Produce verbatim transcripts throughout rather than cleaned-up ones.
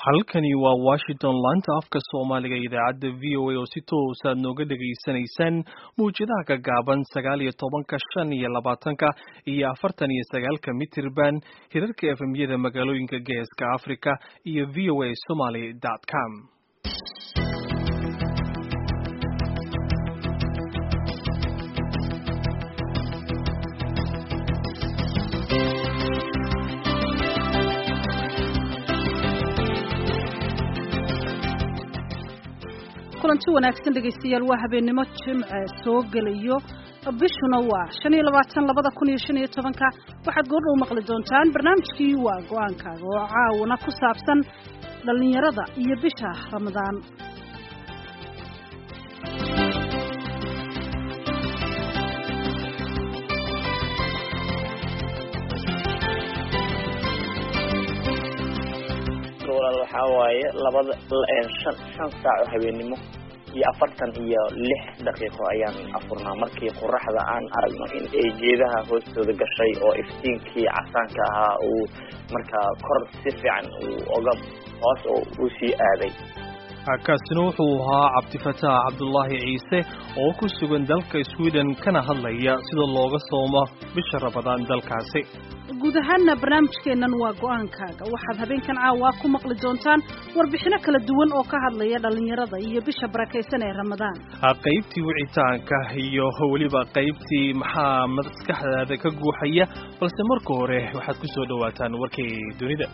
halkani waa Washington laanta afka Soomaaliga idaacadda V O A oo si toos ah nooga dhageysanaysaan muujadaha ka gaaban sagaal iyo tobanka shan iyo labaatanka iyo afartan iyo sagaalka mitirban hirarka F M-yada magaalooyinka Geeska Afrika iyo v o a somali dot com. kulanti wanaagsan dhageystayaal waa habeenimo jimce soo galayo bishuna waa shan iyo labaatan labada kun iyo shan iyo tobanka waxaad goordhow maqli doontaan barnaamijkii waa go-aankaaga oo caawina ku saabsan dhalinyarada iyo bisha Ramadaan. waxaa waaye labada shan shan saac oo habeenimo iyo afartan iyo lix daqiiqo ayaan afurnaa markii qoraxda aan aragno in ay geedaha hoostooda gashay oo iftiinkii casaanka ahaa uu markaa kor si fiican uu oga hoos oo u sii aaday. kaasina wuxuu ahaa Cabdifataax Cabdullaahi Ciise oo ku sugan dalka Sweden kana hadlaya sida looga soomo bisha Ramadaan dalkaasi. guud ahaanna barnaamijkeennan waa go-aankaaga waxaad habeenkan caawa ku maqli doontaan warbixino kala duwan oo ka hadlaya dhalinyarada iyo bisha barakaysan ee Ramadaan. qaybtii wicitaanka iyo weliba qaybtii maxaa maskaxdaada ka guuxaya balse marka hore waxaad ku soo dhawaataan warkii dunida.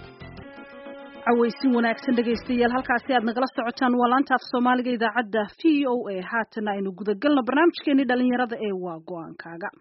aweysin wanaagsan dhageystayaal halkaasi aad nagala socotaan waa laanta af Soomaaliga idaacadda V O A haatana aynu gudagalno barnaamijkeeni dhalinyarada ee waa go-aankaaga.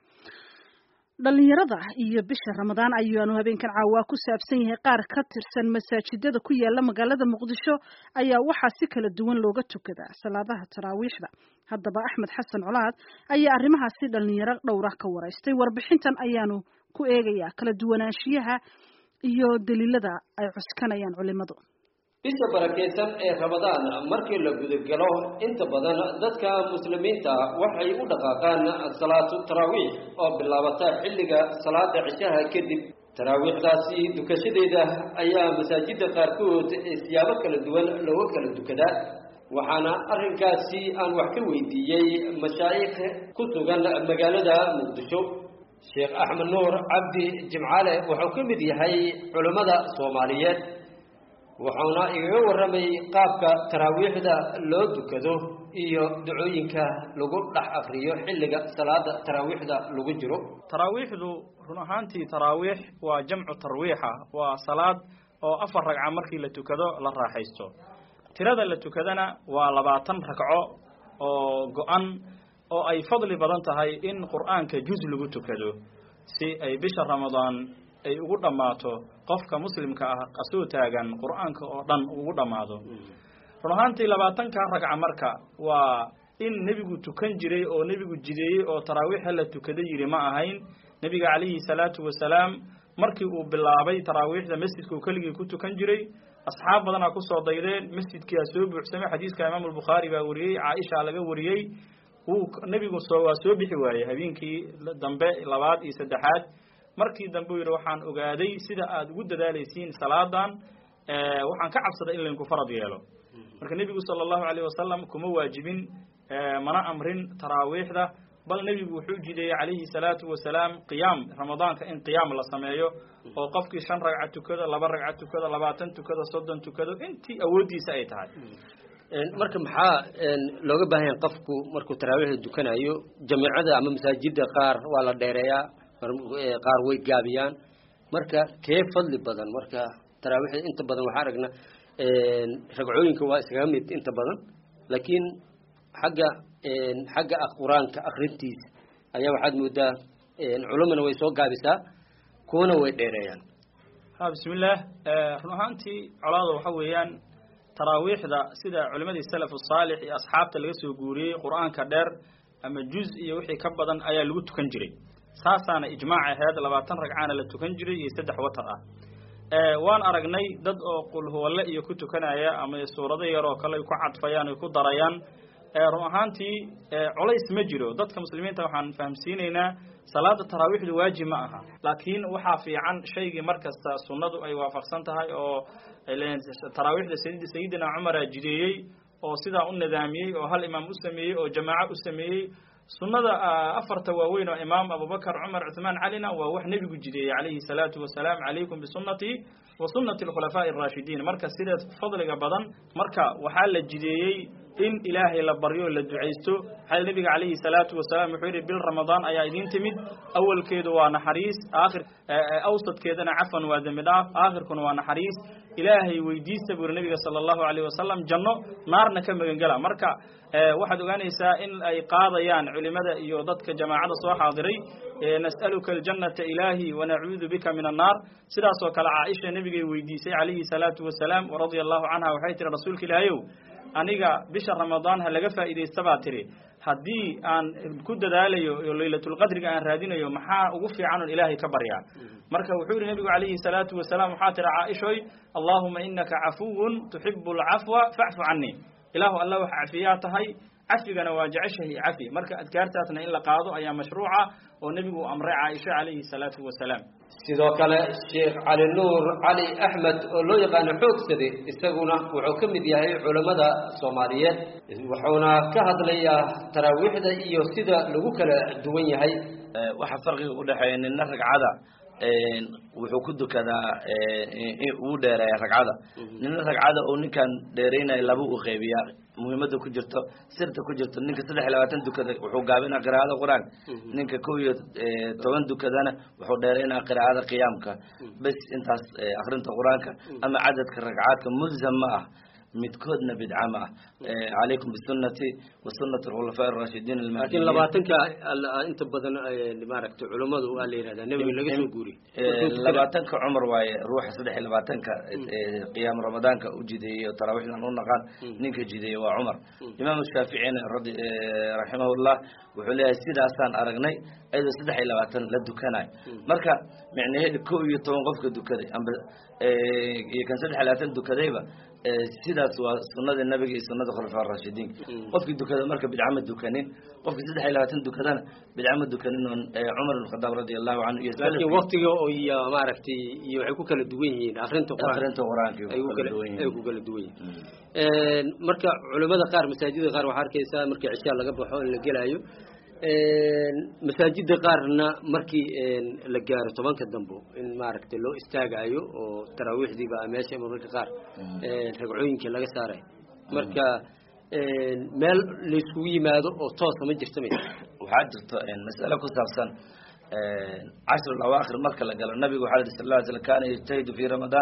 dhalinyarada iyo bisha Ramadaan ayaanu habeenkan caawa ku saabsan yahay qaar ka tirsan masaajidada ku yaala magaalada Muqdisho ayaa waxa si kala duwan looga tukadaa salaadaha taraawiixda. haddaba Axmed Xasan Colaad ayaa arrimahaasi dhalinyaro dhowr ah ka wareystay. warbixintan ayaanu ku eegayaa kala duwanaanshiyaha iyo daliilada ay cuskanayaan culimadu. bisha barakeysan ee Ramadaan markii la gudagalo inta badan dadka muslimiinta waxay u dhaqaaqaan salaatu taraawiix oo bilaabata xilliga salaada cishaha kadib. taraawiixdaasi dukashadeeda ayaa masaajidda qaarkood siyaabo kala duwan looga kala dukadaa waxaana arrinkaasi aan wax ka weydiiyey mashaayikh ku sugan magaalada Muqdisho. Sheekh Axmed Nuur Cabdi Jimcaale wuxuu ka mid yahay culimada Soomaaliyeed wuxuuna iga warramay qaabka taraawiixda loo dukado iyo ducooyinka lagu dhex akhriyo xilliga salaada taraawiixda lagu jiro. taraawiixdu run ahaantii taraawiix waa jamcu tarwiixa waa salaad oo afar ragca markii la tukado la raaxaysto. tirada la tukadana waa labaatan ragco oo go-an oo ay fadli badan tahay in qur'aanka juz lagu tukado si ay bisha Ramadaan ay ugu dhamaato qofka muslimka ah qasoo taagan qur'aanka oo dhan ugu dhamaado. run ahaantii labaatanka ragca marka waa in nabigu tukan jiray oo nabigu jideeyay oo taraawiix la tukaday yiri ma ahayn. nabiga kaleeyhi salaatu wasalaam markii uu bilaabay taraawiixda masjidka uu kaligii ku tukan jiray asxaab badan ku soo daydeen masjidkii soo buuxsamay. xadiiska Imaam al-Bukhari baa wariyay Aisha laga wariyay uu nabigu soo waa soo bixi waayay habeenkii dambe labaad iyo saddexaad markii dambe uu yiri waxaan ogaaday sida aad ugu dadaalaysiin salaadan ee waxaan ka cabsaday in lagu farad yeelo. marka nabigu sallallahu alayhi wasallam kuma waajibin mana amrin taraawiixda bal nabigu wuxuu jideeyay alayhi salaatu wasalaam qiyaam ramadaanka in qiyaam la sameeyo oo qofkii shan ragca tukada laba ragca tukada labaatan tukada soddon tukado intii awoodiisa ay tahay. marka maxaa looga baahan yahay qofku markuu taraawiixda dukanayo jamiicada ama masaajidda qaar waa la dheereeyaa qaar way gaabiyaan marka kee fadli badan marka taraawiixda inta badan waxa aragna ragcooyinka waa iskaga mid inta badan laakiin xagga xagga quraanka akhrintiisa ayaa waxaad moodaa culimada way soo gaabisaa kuwana way dheereeyaan. ha bismillaah run ahaantii colaada waxa weeyaan taraawiixda sida culimadii salaf saalix iyo asxaabta laga soo guuriyay quraanka dheer ama juz iyo wixii ka badan ayaa lagu tukan jiray. saasaana ijmaac ahayd labaatan ragcaana la tukan jiray iyo saddex watar ah. ee waan aragnay dad oo qul huwalle iyo ku tukanaya ama suurado yar oo kale ku cadfayaan oo ku darayaan. ee run ahaantii culays ma jiro dadka muslimiinta waxaan fahamsiinaynaa salaada taraawiixdu waajib ma aha laakiin waxaa fiican shaygii markasta sunnadu ay waafaqsan tahay oo taraawiixda sayidina cumar jideeyey oo sidaa u nidaamiyey oo hal imaam u sameeyey oo jamaaco u sameeyey sunnada afarta waaweyn oo imaam abubakar cumar cuthmaan calina waa wax nebigu jideeyey calayhi salaatu wasalaam calaykum bisunnatii wa sunnati alkhulafaa'i araashidiin marka sidaas fadliga badan marka waxaa la jideeyey in ilaahay la baryo la ducaysto xal nabiga calayhi salaatu wasalaam wuxuu yiri bil ramadaan ayaa idin timid awalkeedu waa naxariis aakhir awsadkeedana cafan waa dambi dhaaf aakhirkuna waa naxariis ilaahay weydiista buu nabiga sallallahu alayhi wasallam janno naarna ka magan gala marka waxaad ogaanaysaa in ay qaadayaan culimada iyo dadka jamaacada soo xaadiray nas'aluka aljannata ilaahi wa na'uudu bika min an-naar sidaas oo kale Aisha nabiga weydiisay calayhi salaatu wasalaam radiyallahu anha waxay tiri rasuulka ilaahay aniga bisha ramadaan ha laga faa'iideysta baa tiri haddii aan ku dadaalayo laylatul qadriga aan raadinayo maxaa ugu fiican oo ilaahay ka baryaa marka wuxuu yiri nabiga calayhi salaatu wasalaam waxaa tiri Aisha Allahumma innaka afuwun tuhibbul afwa fa'fu anni ilaahu allah wax afiyaa tahay afigana waa jeceshahay afi marka adkaartaasna in la qaado ayaa mashruuca oo nabigu amray Aisha calayhi salaatu wasalaam sidoo kale sheekh cali nuur cali axmed oo loo yaqaano xoogsade isaguna wuxuu ka mid yahay culimada Soomaaliyeed wuxuuna ka hadlayaa taraawiixda iyo sida lagu kala duwan yahay waxa farqiga u dhaxeeya in ragcada een wuxuu ku dukadaa ee uu dheereeyo ragcada nin ragcada oo ninkan dheereynay laba u qeybiya muhiimada ku jirto sirta ku jirto ninka saddex iyo labaatan dukada wuxuu gaabinaa qiraa'ada quraan ninka kow iyo toban dukadana wuxuu dheereynaa qiraa'ada qiyaamka bas intaas akhrinta quraanka ama cadadka ragcaadka mulzam ma ah midkoodna bidca ma ah alaykum bisunnati wa sunnati al-khulafaa ar-raashidiin laakiin labaatanka inta badan maaragtay culimadu waa la yiraahdaa nabiga laga soo guuri labaatanka umar waaye ruuxa saddex iyo labaatanka qiyaam ramadaanka u jideeyay taraawixdan u naqaan ninka jideeyay waa umar imaam shaafici radi rahimahullah wuxuu leeyahay sidaasaan aragnay ayadoo saddex iyo labaatan la dukanay marka macnaheedu kow iyo toban qofka dukaday amba ee kan saddex iyo labaatan dukadayba sidaas waa sunnada nabiga iyo sunnada khulafaa raashidiin qofkii dukada marka bidcama dukanin qofkii saddex iyo labaatan dukadana bidcama dukanin oo Umar ibn Khattab radiyallahu anhu iyo laakiin waqtiga oo iyo maaragtay iyo waxay ku kala duwan yihiin akhrinta quraanka akhrinta quraanka ay ku kala duwan yihiin ay ku kala duwan yihiin ee marka culimada qaar masaajidada qaar waxa arkaysaa markii cishaa laga baxo in la gelayo ee masaajidda qaarna markii la gaaro tobanka dambo in maaragtay loo istaagayo oo taraawiixdiiba meesha mararka qaar ee ragcooyinka laga saaray marka ee meel la isku yimaado oo toos ma jirto ma waxa jirto in mas'ala ku saabsan ee ashar al-awaakhir marka la galo nabiga waxa sallallahu alayhi wasallam kana yajtahidu fi ramadan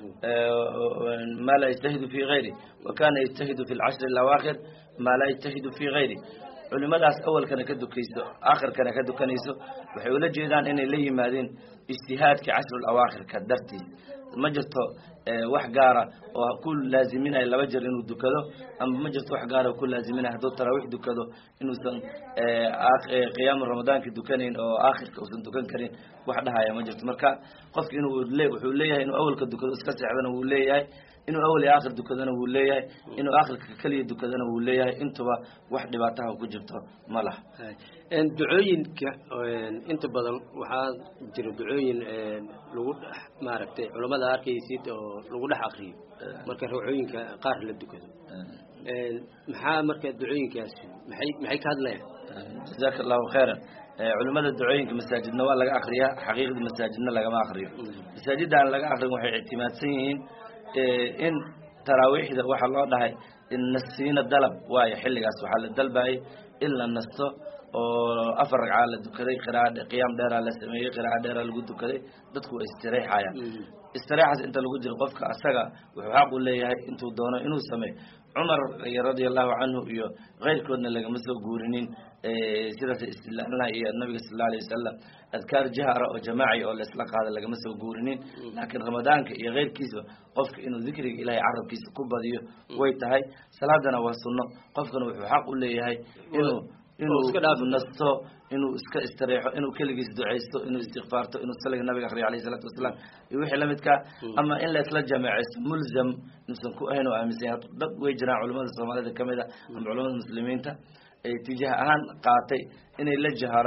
ma la yajtahidu fi ghayri wa kana yajtahidu fi al-ashr al-awaakhir ma la yajtahidu fi ghayri culimadaas awalkana ka dukayso aakhirkana ka dukanayso waxay ula jeedaan inay la yimaadeen ijtihaadka cashr al-awaakhir ka dartiis ma jirto wax gaara oo ku laaziminay laba jeer inuu dukado ama ma jirto wax gaara oo ku laaziminay haduu taraawix dukado inuu san qiyaam ramadaanka dukanayn oo aakhirka uu dukan karin wax dhahaya ma jirto marka qofka inuu leeyahay wuxuu leeyahay inuu awalka dukado iska saxdana uu leeyahay inuu awal iyo aakhir dukadana uu leeyahay inuu aakhirka kaliya dukadana uu leeyahay intuba wax dhibaato ah ku jirto ma laha in ducooyinka inta badan waxa jira ducooyin lagu maaragtay culimada arkaysid oo lagu dhax akhriyo marka ruuxooyinka qaar la dukado ee maxaa marka ducooyinkaas maxay maxay ka hadlayaan jazakallahu khairan culimada ducooyinka masaajidna waa laga akhriyaa xaqiiqda masaajidna laga ma akhriyo masaajidda laga akhriyo waxay ictimaadsan yihiin in taraawiixda waxa loo dhahay in nasiina dalab waayo xilligaas waxa la dalbay illa nasto oo afar ragca la dukaday qiraa'ada qiyaam dheer la sameeyay qiraa'ada dheer lagu dukaday dadku way istiraahayaan istiraahas inta lagu jiro qofka asaga wuxuu xaq u leeyahay intuu doono inuu sameeyo Umar radiyallahu anhu iyo qeyrkoodna laga ma soo guurinin ee sidaas istilaanaha iyo nabiga sallallahu alayhi wasallam adkaar jahara oo jamaaci oo la isla qaado laga ma soo guurinin laakiin ramadaanka iyo qeyrkiisa qofka inuu dhikriga ilaahay carabkiisa ku badiyo way tahay salaadana waa sunno qofkana wuxuu xaq u leeyahay inuu inuu iska dhaafo nasto inuu iska istireexo inuu kaligiis duceysto inuu istighfaarto inuu salaga nabiga akhriyo alayhi salatu wasalam iyo wixii lamidka ama in la isla jamaacisto mulzam insan ku ahayn oo aaminsan dad way jiraan culimada Soomaalida kamida ama culimada muslimiinta ay tijaah ahaan qaatay inay la jaharaan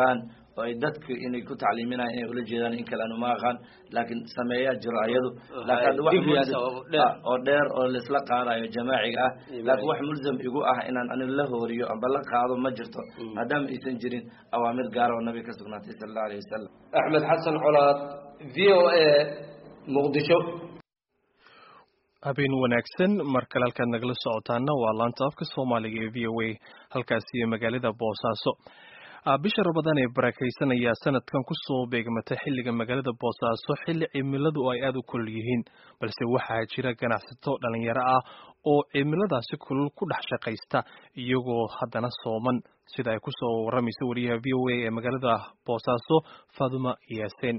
oo ay dadku inay ku tacliiminayaan inay ula jeedaan in kale aan uma aqaan laakiin sameeyaa jiro ayadu laakiin wax oo dheer oo laisla qaadayo jamaaciga ah laakiin wax mulzam igu ah inaan aniga la hooriyo amba la qaado ma jirto maadaama aysan jirin awaamir gaar oo nabi ka sugnaatay sallallahu alayhi wasallam. Axmed Xasan Colaad, V O A, Muqdisho. habeen wanaagsan mar kale halkaad nagala socotaana waa laanta afka Soomaaliga ee V O A halkaasi ee magaalada Boosaaso. bisha Ramadaan ee barakeysanaya sanadkan ku soo beegmatay xilliga magaalada Boosaaso xilli cimiladu ay aad u kulul yihiin balse waxaa jira ganacsato dhalinyaro ah oo cimiladaasi kulul ku dhex shaqaysta iyagoo haddana sooman sida ay ku soo waramayso wariyaha V O A ee magaalada Boosaaso Faduma Yaasin.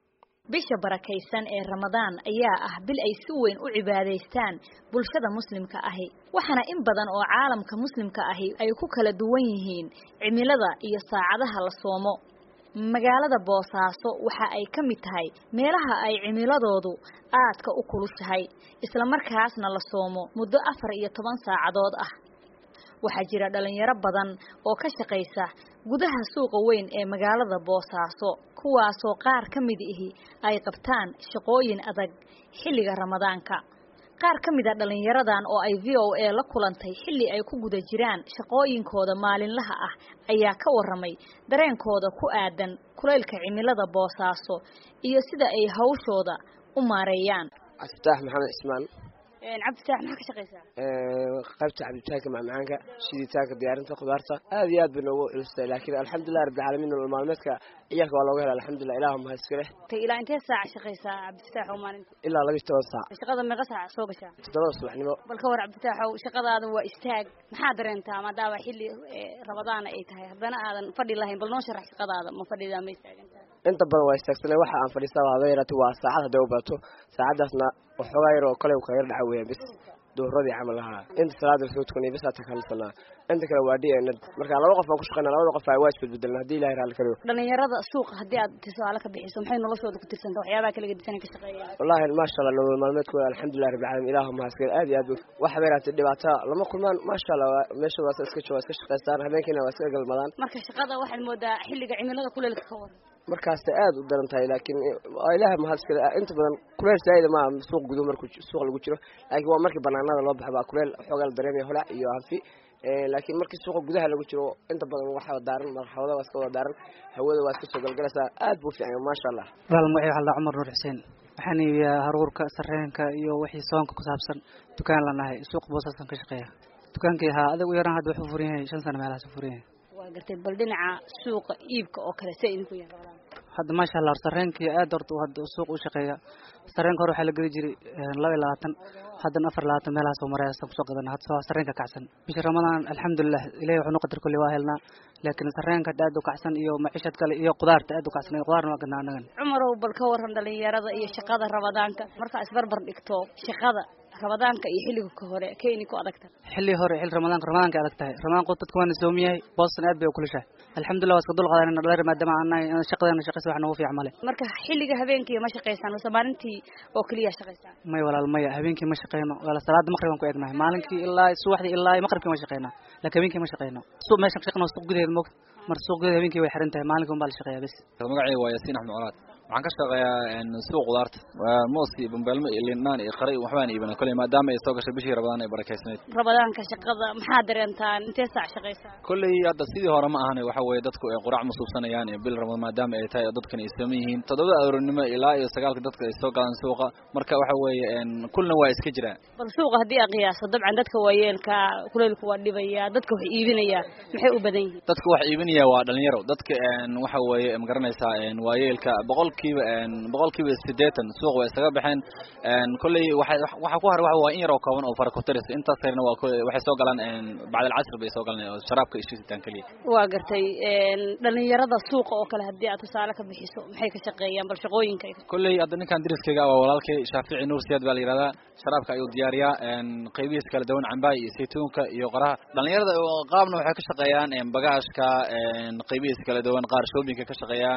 bisha barakaysan ee Ramadaan ayaa ah bil ay si weyn u cibaadaystaan bulshada muslimka ahi waxana in badan oo caalamka muslimka ahi ay ku kala duwan yihiin cimilada iyo saacadaha la soomo. magaalada Boosaaso waxa ay ka mid tahay meelaha ay cimiladoodu aadka u kulushahay isla markaasna la soomo muddo afar iyo toban saacadood ah. waxaa jira dhalinyaro badan oo ka shaqeysa gudaha suuqa weyn ee magaalada Boosaaso kuwaasoo qaar ka mid ihi ay qabtaan shaqooyin adag xilliga Ramadaanka. qaar ka mid ah dhalinyaradan oo ay V O A la kulantay xilli ay ku guda jiraan shaqooyinkooda maalinlaha ah ayaa ka waramay dareenkooda ku aadan kuleylka cimilada Boosaaso iyo sida ay hawshooda u maareeyaan. Astaah Maxamed Ismaan cabditaah maxaa ka shaqeysaa ee qaybta cabditaanka macmacaanka shiditaanka diyaarinta khudaarta aad iyo aad baan ugu ilustay laakiin alxamdulillah rabbil caalamiin nolol maalmeedka iyaka waa looga helaa alxamdulillah ilaahu ma iska leh ta ilaa intee saac shaqeysaa cabditaah oo maalinta ilaa laba iyo toban saac shaqada meeqa saac soo gashaa toddoba subaxnimo bal ka war cabditaah shaqadaada waa istaag maxaa dareentaa maadaama xilli Ramadaan ay tahay haddana aadan fadhi lahayn bal noo sharax shaqadaada ma fadhidaa ma istaagantaa inta badan waa istaagsanay waxa aan fadhiistaa waa weerartii waa saacad haday u baato saacadaasna waxoogaa yar oo kale uu ka yar dhaca weeyaan bis dooradii camal ahaa inta salaada soo tukanay bis aad takalsana inta kale waa dhiyeen marka laba qof aan ku shaqeynaa labada qof ay waajib bedelan hadii ilaahay raali kariyo dhalinyarada suuqa hadii aad tusaale ka bixiso maxay noloshooda ku tirsan waxyaabaha kale gedisan ka shaqeeyaan wallahi ma sha Allah nolol maalmeedkooda alxamdulillah rabbil caalamiin ilaahu ma iska aad iyo aad waxa weerartii dhibaato lama kulmaan ma sha Allah meesha waa iska jooga iska shaqeystaan habeenkina waa iska galmadaan marka shaqada waxaad moodaa xilliga cimilada kuleelka ka waran markaas aad u daran tahay laakiin ilaahay ma haska inta badan kuleel saayid ma suuq gudo markuu suuq lagu jiro laakiin waa markii banaanada loo baxo baa kuleel xogal dareemay holac iyo anfi ee laakiin markii suuq gudaha lagu jiro inta badan waxa daaran marxawada waa iska wada daaran hawada waa iska soo galgalaysaa aad buu fiican ma sha Allah wal ma yahay Umar Nuur Xuseen waxaan iibiyaa haruurka sarreenka iyo wixii soonka ku saabsan dukaan lanahay suuq Boosaasan ka shaqeeya dukaankii ha adag u yaraan hadda wuxuu furan yahay shan sano meelahaas furan yahay waa gartay bal dhinaca suuqa iibka oo kale say idinku yaraan hadda ma sha Allah sarreenkii aad horta hadda suuq u shaqeeya sarreenka hore waxa la geli jiray laba iyo labaatan hadda afar iyo labaatan meelahaas oo maraysan ku soo qadan hadda sarreenka kacsan bisha Ramadaan alxamdulillah ilaahay wuxuu qadar kulli waa helnaa laakiin sarreenka aad u kacsan iyo maciishad kale iyo qudaarta aad u kacsan qudaarna waa ganaa anagan Umarow bal ka waran dhalinyarada iyo shaqada Ramadaanka marka isbarbar dhigto shaqada Ramadaanka iyo xilliga ka hore keenii ku adagta xilli hore xil Ramadaanka Ramadaanka adag tahay Ramadaan qodadku waan soomiyay Boston aad bay u kulushahay alxamdulillah waa iska dul qaadanayna dhalinyar maadaama aan shaqadeena shaqayso wax noogu fiican male marka xilliga habeenkii ma shaqeysaan oo maalintii oo kaliya shaqeysaan may walaal maya habeenkii ma shaqeyno wala salaada maqribaan ku eegnahay maalinkii ilaa subaxdii ilaa maqribkii ma shaqeyno laakiin habeenkii ma shaqeyno suuq meesha shaqeyno suuq gudaheed moog mar suuq gudaheed habeenkii way xiran tahay maalinkii baa la shaqeeyaa bas magacayga waa Yaasiin Axmed Colaad waxaan ka shaqeeyaa suuq qudaarta waa moos iyo bambeelmo iyo liindaan iyo qare waxbaan iibinaa kulli maadaama ay soo gashay bishii Ramadaan ay barakeysnayd Ramadaanka shaqada maxaa dareentaan intee saac shaqeysaa kulli hadda sidii hore ma ahan waxa weeye dadku ay quraac musuubsanayaan ee bil Ramadaan maadaama ay tahay dadkan ay sooman yihiin toddoba aroornimo ilaa iyo sagaalka dadka ay soo galaan suuqa marka waxa weeye een kulna waa iska jiraan bal suuqa hadii ay qiyaaso dabcan dadka waayeelka kuleelku waa dhibaya dadka wax iibinaya maxay u badan yihiin dadka wax iibinaya waa dhalinyaro dadka een waxa weeye ma garanaysaa een waayeelka boqolkiiba een boqolkiiba siddeetan suuq way isaga baxeen een kulli waxa waxa ku har waxa waa in yar oo kooban oo farakotiris intaas sarina waa waxay soo galaan een bacda casr bay soo galaan oo sharaabka ishiitan kaliya waa gartay een dhalinyarada suuqa oo kale hadii aad tusaale ka bixiso maxay ka shaqeeyaan bal shaqooyinka kulli hadda ninkan diriskayga waa walaalkay Shaafici Nuur Siyaad baa la yiraahdaa sharaabka ayuu diyaariyaa een qaybihiisa kala duwan cambaay iyo saytuunka iyo qaraha dhalinyarada qaabna waxay ka shaqeeyaan een bagaashka een qaybihiisa kala duwan qaar shoppingka ka shaqeeyaan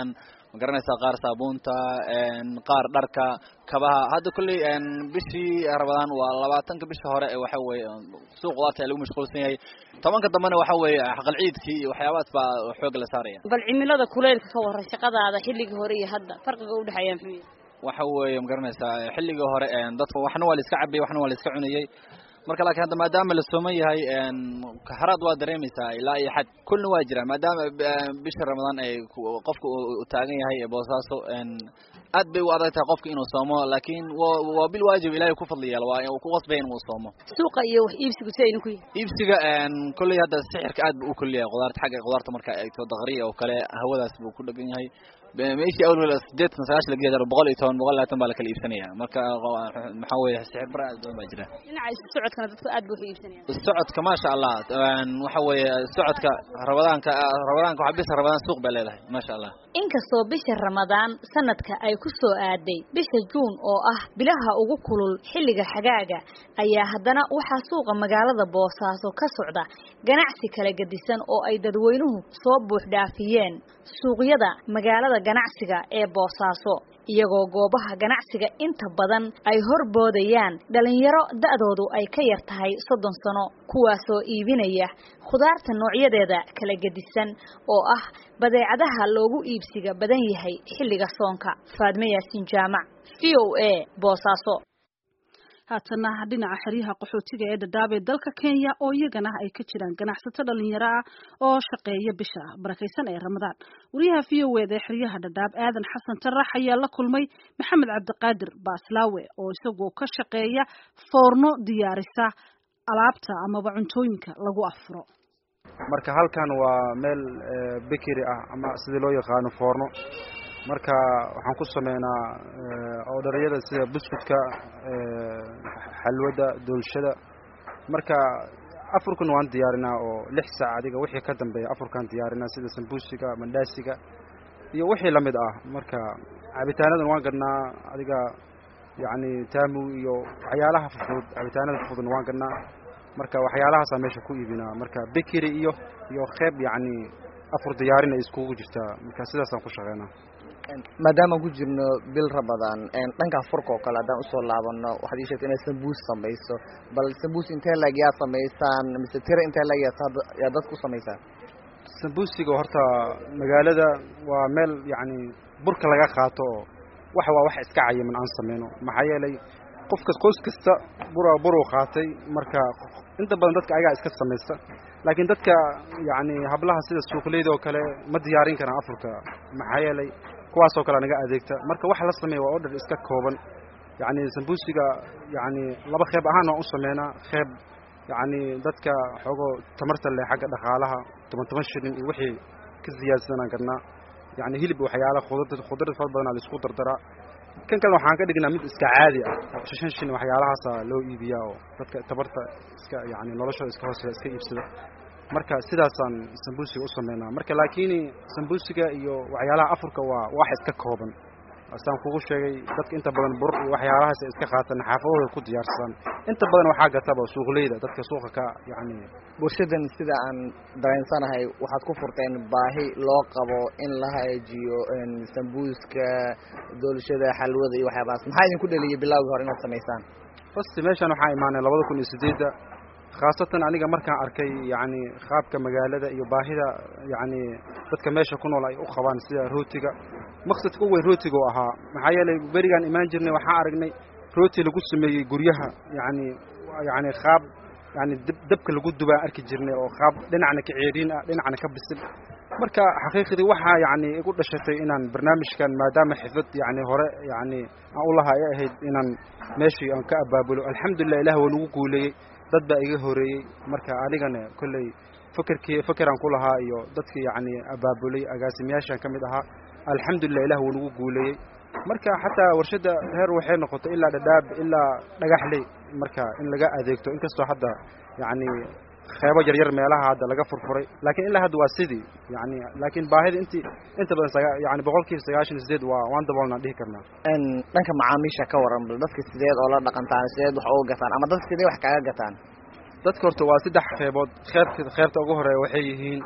ma garanaysaa qaar saabuunta qaar dharka kabaha hadda kulley bishii Ramadaan waa labaatanka bisha hore ee waxa weeye suuq qudaarta lagu mashquulsan yahay tobanka dambana waxa weeye xaqal ciidkii iyo waxyaabahaas baa xoog la saaraya bal cimilada kuleylka ka waran shaqadaada xilligii hore iyo hadda farqiga u dhaxeeya maxay waxa weeye ma garanaysaa xilligii hore dadku waxna waa la iska cabay waxna waa la iska cunayay marka laakiin hadda maadaama la sooman yahay harad waa dareemaysaa ilaa iyo xad kulna waa jira maadaama bisha Ramadaan ay qofku u taagan yahay boosaaso aad bay u adag tahay qofka inuu soomo laakiin waa bil waajib ilaahay ku fadliyo waa inuu ku qasbay inuu soomo suuqa iyo wax iibsigu saynu ku iibsiga kulli hadda sixirka aad buu u kulliyaa qudaarta xagga qudaarta marka ay to daqriya oo kale hawadaas buu ku dhagan yahay meeshii awal sideed sagaal la geeyo boqol iyo toban boqol iyo labaatan baa la kala iibsanaya marka waxa weeye sixir bara aad baa jira dhinaca socodkana dadku aad buu u iibsanayaan socodka ma sha Allah waxa weeye socodka Ramadaanka Ramadaanka waxa bis Ramadaan suuq baa leedahay ma sha Allah inkastoo bisha Ramadaan sanadka ay ku soo aaday bisha Juun oo ah bilaha ugu kulul xilliga xagaaga ayaa haddana waxa suuqa magaalada Boosaaso ka socda ganacsi kala gadisan oo ay dadweynuhu soo buux dhaafiyeen suuqyada magaalada ganacsiga ee Boosaaso iyagoo goobaha ganacsiga inta badan ay horboodayaan dhalinyaro da'doodu ay ka yar tahay soddon sano kuwaasoo iibinaya khudaarta noocyadeeda kala gedisan oo ah badeecadaha loogu iibsiga badan yahay xilliga soonka Faadme Yaasin Jaamac V O A Boosaaso haatana dhinaca xiriyaha qaxootiga ee Dadaab ee dalka Kenya oo iyagana ay ka jiraan ganacsato dhalinyaro ah oo shaqeeya bisha barakeysan ee Ramadaan wariyaha V O A ee xiriyaha Dadaab Aadan Xasan Tarax ayaa la kulmay Maxamed Cabdiqaadir Baaslaawe oo isagoo ka shaqeeya foorno diyaarisa alaabta ama cuntooyinka lagu afuro marka halkan waa meel bakery ah ama sida loo yaqaan foorno marka waxaan ku sameynaa orderiyada sida buskudka xalwada doolshada marka afurkan waan diyaarinaa oo lix saac adiga wixii ka dambeeya afurkan diyaarinaa sida sambuusiga mandaasiga iyo wixii lamid ah marka cabitaanadan waan gadnaa adiga yacni taamu iyo waxyaalaha fudud cabitaanada fudud waan gadnaa marka waxyaalahaas meesha ku iibinaa marka bakery iyo iyo qeyb yacni afur diyaarin ay iskugu jirtaa marka sidaasaan ku shaqeynaa maadaama ku jirno bil Ramadaan dhanka furka oo kale hadaan u soo laabano waxaad ii sheegtay in sambuus samayso bal sambuus intee lag yaa samaysaan mise tira intee lag yaa dad ku samaysaan sambuusiga horta magaalada waa meel yacni burka laga qaato waxa waa wax iska cayiman aan sameyno maxaa yeelay qofka qoys kasta bura buru qaatay marka inta badan dadka ayaga iska samaysta laakiin dadka yacni hablaha sida suuqleyda oo kale ma diyaarin karaan afurka maxaa yeelay kuwaas oo kale naga adeegta marka wax la sameeyo waa order iska kooban yacni sambuusiga yacni laba qeyb ahaan waan u sameynaa qeyb yacni dadka xogo tamarta leh xagga dhaqaalaha toban toban shilin iyo wixii ka siyaadsanaan karnaa yacni hilib waxyaalaha khudrad khudrad fara badan la isku dardaraa kan kale waxaan ka dhignaa mid iska caadi ah shan shan waxyaalahaas loo iibiyaa oo dadka tabarta iska yacni noloshooda iska hoos iska iibsada marka sidaasaan sambuusiga u sameynaa marka laakiin sambuusiga iyo waxyaalaha afurka waa wax iska kooban asaan kugu sheegay dadka inta badan bur iyo waxyaalahaas iska qaatan xaafadooda ku diyaarsan inta badan waxaa gataba suuqleyda dadka suuqa ka yacni bulshadan sida aan dareensanahay waxaad ku furteen baahi loo qabo in la hagaajiyo sambuuska doolshada xalwada iyo waxyaabahaas maxaa idinku dhaliyay bilowgii hore inaad samaysaan fasti meeshan waxaa imaanay labada kun iyo sideedda khaasatan aniga markaan arkay yacni qaabka magaalada iyo baahida yacni dadka meesha ku nool ay u qabaan sida rootiga maqsadka u weyn rootiga oo ahaa maxaa yeelay berigaan imaan jirnay waxaan aragnay rooti lagu sameeyey guryaha yacni yacni qaab yacni dabka lagu dubaa arki jirnay oo qaab dhinacna ka ceeriin ah dhinacna ka bisil marka xaqiiqdii waxaa yacni igu dhashatay inaan barnaamijkan maadaama xifad yacni hore yacni aan u lahaa ay ahayd inaan meeshii aan ka abaabulo alxamdulilah ilaah waa nagu guuleeyey dad baa iga horeeyey marka anigana kolley fakerkii fakeraan ku lahaa iyo dadkii yacni abaabulay agaasimayaashan ka mid ahaa alxamdulilah ilaah wuu nagu guuleeyey marka xataa warshada heer waxay noqotay ilaa dhadhaab ilaa dhagaxley marka in laga adeegto inkastoo hadda yacni qeybo yaryar meelaha hadda laga furfuray laakiin ilaa hadda waa sidii yacni laakiin baahida intii inta badan saga yacni boqolkiiba sagaashan iyo sideed waa waan daboolnaa dhihi karnaa dhanka macaamiisha ka waran bal dadka sideed oo la dhaqantaan sideed wax uga gataan ama dadka sidee wax kaaga gataan dadka horta waa saddex qeybood qeybta qeybta ugu horeeya waxay yihiin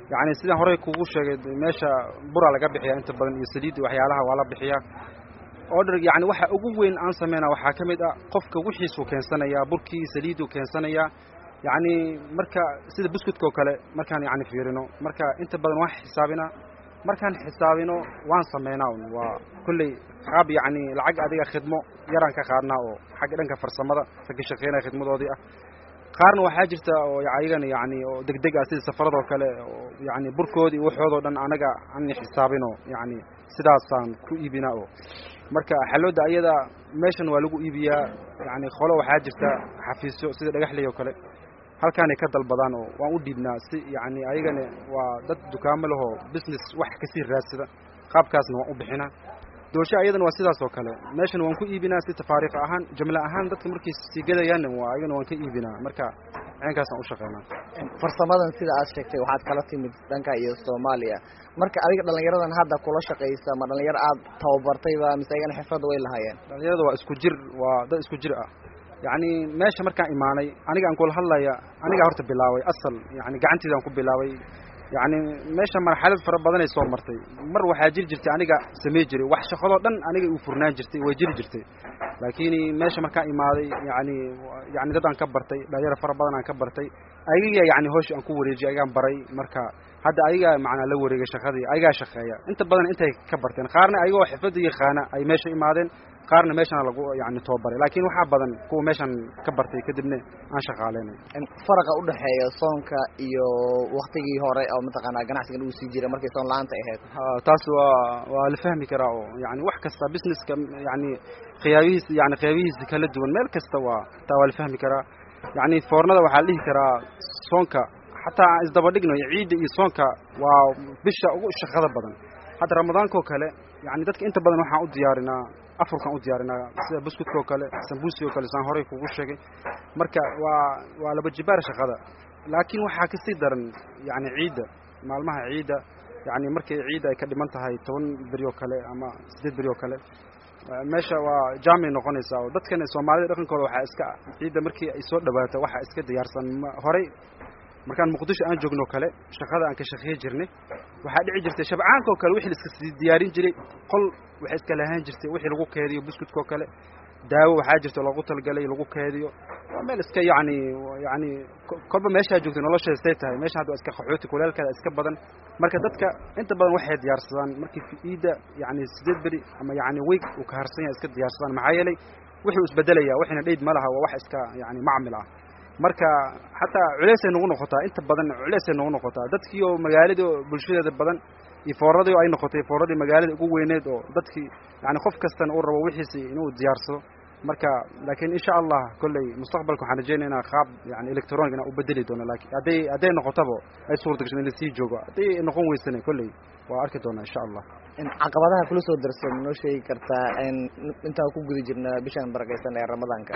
yani sidaan horey kugu sheegay meesha bura laga bixiya inta badan iyo saliid waxyaalaha waa la bixiyaa order yani waxa ugu weyn aan sameynaa waxaa ka mid ah qofka wixiisuu keensanayaa burkii saliiduu keensanayaa yani marka sida buskudka oo kale markaan yani fiirino marka inta badan waan xisaabinaa markaan xisaabino waan sameynaa waa kulley qaab yani lacag adiga khidmo yaraan ka qaadnaa oo xagga dhanka farsamada ka shaqeynaya khidmadoodii ah qaarna waxaa jirta oo ayagana yani oo degdeg ah sida safaradoo kale oo yani burkoodii waxoodoo dhan anaga aan xisaabino yani sidaasaan ku iibinaa oo marka xalooda ayada meeshan waa lagu iibiyaa yani qolo waxaa jirta xafiisyo sida dhagaxley oo kale halkaanay ka dalbadaan oo waan u dhiibnaa si yani ayagana waa dad dukaamo lahoo business wax kasii raadsada qaabkaasna waan u bixinaa doolsho ayadana waa sidaas oo kale meeshan waan ku iibinaa si tafaariiq ahaan jumla ahaan dadka markay sii gadayaanna waa ayagana waan ka iibinaa marka ceenkaasaan u shaqeynaa farsamadan sida aad sheegtay waxaad kala timid dhanka iyo Soomaaliya marka adiga dhalinyaradan hadda kula shaqeysa ma dhalinyaro aad tababartayba mise ayagana xirfad way lahaayeen dhalinyarada waa isku jir waa dad isku jir ah yani meesha markaan imaanay aniga aan kula hadlaya aniga horta bilaaway asal yani gacanteedaan ku bilaaway yani meesha marxalad fara badan ay soo martay mar waxaa jiri jirtay aniga samee jiray wax shaqadoo dhan aniga uu furnaan jirtay way jiri jirtay laakiin meesha markaan imaaday yani yani dad aan ka bartay dhalinyaro fara badan aan ka bartay ayaga yani hoosh aan ku wareejiyay ayagaan baray marka hadda ayaga macnaa la wareegay shaqadii ayagaa shaqeeya inta badan intay ka barteen qaarna ayagoo xirfadda yaqaana ay meesha imaadeen qaarna meeshan lagu yani tababaray laakiin waxaa badan kuwa meeshan ka bartay kadibna aan shaqaaleynay faraqa u dhaxeeya soonka iyo waqtigii hore oo mataqaanaa ganacsiga uu sii jiray markay soon laanta ahayd taas waa waa la fahmi karaa oo yani wax kasta businesska yani qiyaabihiis yani qiyaabihiisa kala duwan meel kasta waa taa waa la fahmi karaa yani foornada waxaa la dhihi karaa soonka xataa isdaba dhigno ciidda iyo soonka waa bisha ugu shaqada badan hadda ramadaanka oo kale yani dadka inta badan waxaan u diyaarinaa afurkan u diyaarinaa sida buskudka oo kale sambuusi oo kale saan horey kugu sheegay marka waa waa laba jibaar shaqada laakiin waxaa kasii daran yani ciidda maalmaha ciidda yani markay ciidda ay ka dhiman tahay toban beri oo kale ama siddeed beri oo kale meesha waa jaamay noqonaysaa oo dadkan Soomaalida dhaqankooda waxaa iska ciidda markii ay soo dhawaato waxaa iska diyaarsan horey markaan muqdisho aan joogno kale shaqada aan ka shaqeey jirnay waxa dhici jirtay shabcaanka oo kale wixii iska sii diyaarin jiray qol waxa iska lahaan jirtay wixii lagu keediyo buskudka oo kale daawo waxa jirta lagu talgalay lagu keediyo waa meel iska yani yani kolba meesha joogto nolosha istay tahay meesha hadda iska qaxooti kuleelkada iska badan marka dadka inta badan waxay diyaarsadaan markii fiida yani siddeed beri ama yani week uu ka harsan yahay iska diyaarsadaan maxaa yeelay wixii isbedelaya waxina dheed malaha waa wax iska yani macmil ah marka xataa culeysay nagu noqotaa inta badan culeysay nagu noqotaa dadkii oo magaalada bulshadeeda badan iyo fooradii ay noqotay fooradii magaalada ugu weyneed oo dadkii yani qof kastana uu rabo wixiisi inuu diyaarsado marka laakiin insha Allah kullay mustaqbalka waxaan rajaynaynaa qaab yani electronic ina u bedeli doono laakiin haday haday noqotaba ay suurta gashay in la sii joogo haday noqon weysana kullay waa arki doonaa insha Allah in caqabadaha kula soo darsan noo sheegi kartaa in inta ku guda jirna bishan barakeysan ee Ramadaanka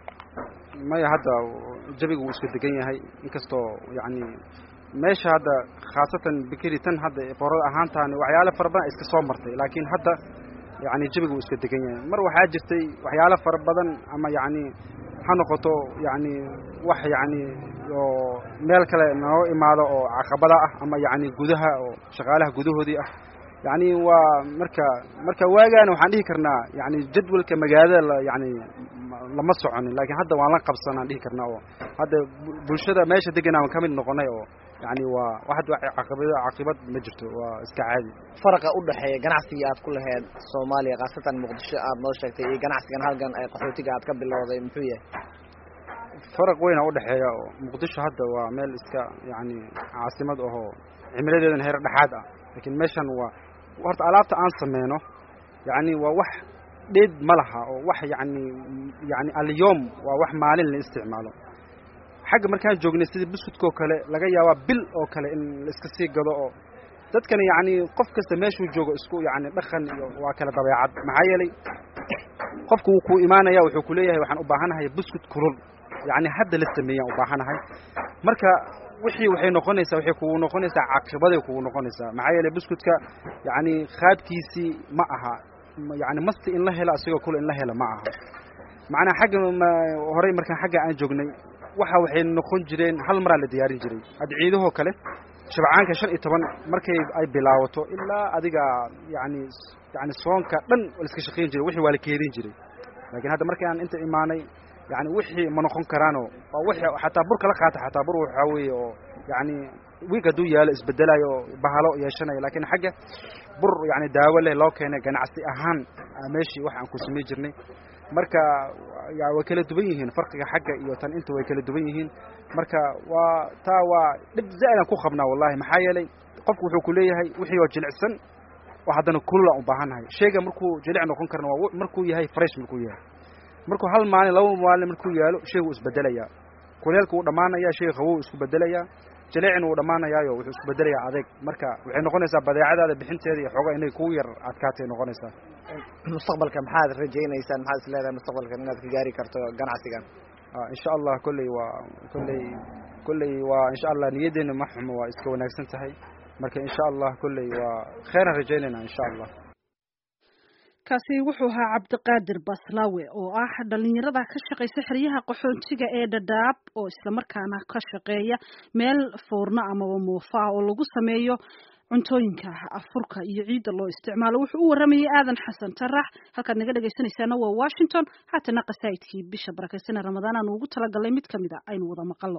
maya hadda jabigu wuu iska degan yahay inkastoo yani meesha hadda khaasatan bikiri tan hadda foorada ahaantaan waxyaalo fara badan iska soo martay laakiin hadda yani jabigu wuu iska degan yahay mar waxaa jirtay waxyaalo fara badan ama yani ha noqoto yani wax yani oo meel kale noo imaado oo caqabada ah ama yani gudaha oo shaqaalaha gudahoodii ah yani waa marka marka waagaan waxaan dhihi karnaa yani jadwalka magaalada yani lama soconin laakiin hadda waan la qabsanaan dhihi karnaa oo hadda bulshada meesha degan aan kamid noqonay oo yani waa wax caqabad caqabad ma jirto waa iska caadi faraqa u dhaxeeya ganacsiga aad ku lahayd Soomaaliya qaasatan Muqdisho aad noo sheegtay iyo ganacsigan halkan ay qaxootiga aad ka bilowday muxuu yahay faraq weyn u dhaxeeya oo Muqdisho hadda waa meel iska yani caasimad oo cimiladeedan heer dhaxaad ah laakiin meeshan waa horta alaabta aan sameeyno yani waa wax dheed malaha oo wax yani yani al-yawm waa wax maalin la isticmaalo xagga markaan joognay sidii buskudka oo kale laga yaabaa bil oo kale in la iska sii gado oo dadkan yani qof kasta meeshuu joogo isku yani dhaqan iyo waa kala dabeecad maxaa yeelay qofku uu ku imaanaya wuxuu ku leeyahay waxaan u baahanahay buskud kulul yani hadda la sameeyay u baahanahay marka wixii waxay noqonaysaa waxay kugu noqonaysaa caqabada kugu noqonaysaa maxaa yeelay buskudka yani qaabkiisi ma aha yani masti in la helo asagoo kul in la helo ma aha macnaa xagga horey markaan xagga aan joognay waxa waxay noqon jireen hal mar la diyaarin jiray adciidahoo kale shabcaanka shan iyo toban markay ay bilaawato ilaa adiga yani yani soonka dhan la iska shaqayn jiray wixii waa la keedin jiray laakiin hadda markii aan inta imaanay yani wixii ma noqon karaano waa wixii xataa burka la qaata xataa bur waxa weeye oo yani wiig hadduu yaalo isbedelayo bahalo yeeshanayo laakiin xagga bur yani daawo leh loo keenay ganacsi ahaan meeshii wax aan ku samey jirnay marka yaa way kala duwan yihiin farqiga xagga iyo tan inta way kala duwan yihiin marka waa taa waa dib zaa'id ku qabnaa wallahi maxaa yeelay qofku wuxuu ku leeyahay wixii oo jilicsan wax hadana kulula u baahanahay shayga markuu jilic noqon karna waa markuu yahay fresh markuu yahay markuu hal maalin laba maalin markuu yaalo shaygu isbedelaya kuleelku uu dhamaanaya shay qabow isku bedelaya jilicna uu dhamaanayaayo wuxuu isku bedelayaa adeeg marka waxay noqonaysaa badeecadaada bixinteeda iyo xogaa inay ku yar adkaatay noqonaysaa mustaqbalka maxaad rajaynaysaan maxaad is leedahay mustaqbalkan inaad ka gaari karto ganacsigan insha allah kolley waa kolley kolley waa insha allah niyadeena ma xumo waa iska wanaagsan tahay marka insha allah kolley waa khayran rajaynayna insha allah kaasi wuxuu ahaa cabdiqaadir baslaawe oo ah dhalinyarada ka shaqeysa xeryaha qaxoontiga ee Dadaab oo isla markaana ka shaqeeya meel foorno ama moofa oo lagu sameeyo cuntooyinka afurka iyo ciida loo isticmaalo wuxuu u waramayay aadan xasan tarax halkaad naga dhageysanaysaana waa Washington haatana qasaidkii bisha barakeysan Ramadaan aan ugu talagalay mid kamid ah aynu wada maqalno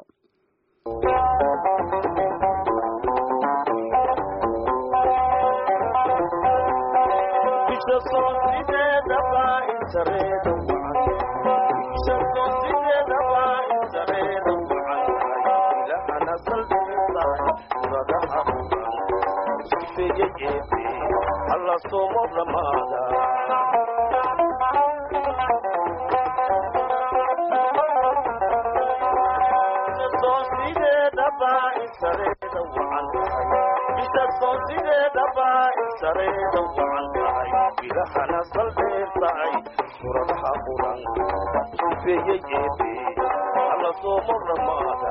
Allah somo ramada soside daba isare dawan bisa soside daba isare dawan bila hana salde sai surah quran sufeye yebi Allah somo ramada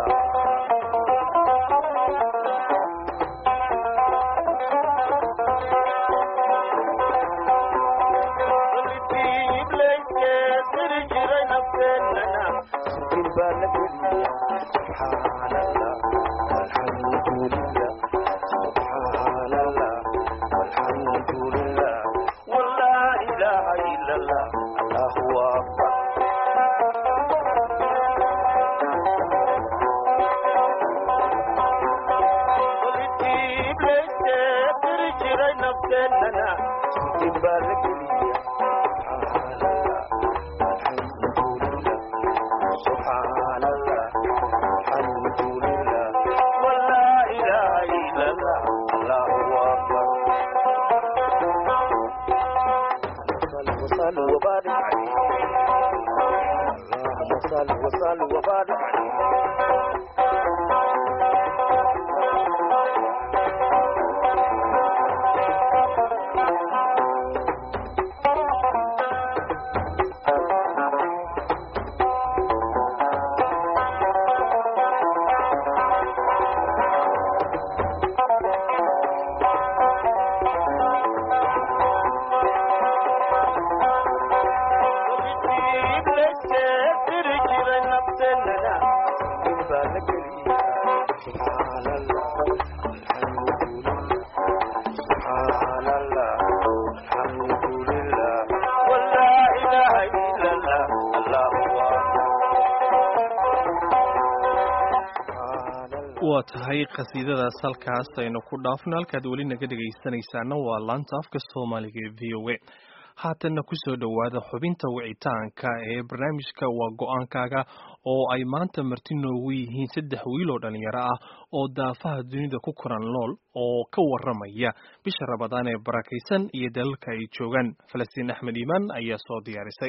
waa tahay qasiidadaas halkaas aynu ku dhaafno halkaad weli naga dhegaysanaysaana waa laanta afka Soomaaliga ee V O A haatanna ku soo dhawaada xubinta wicitaanka ee barnaamijka waa go'aankaaga oo ay maanta marti noogu yihiin saddex wiil oo dhalinyaro ah oo daafaha dunida ku koran lool oo ka waramaya bisha Ramadaan ee barakeysan iyo dalalka ay joogaan Falastiin Axmed Iimaan ayaa soo diyaarisay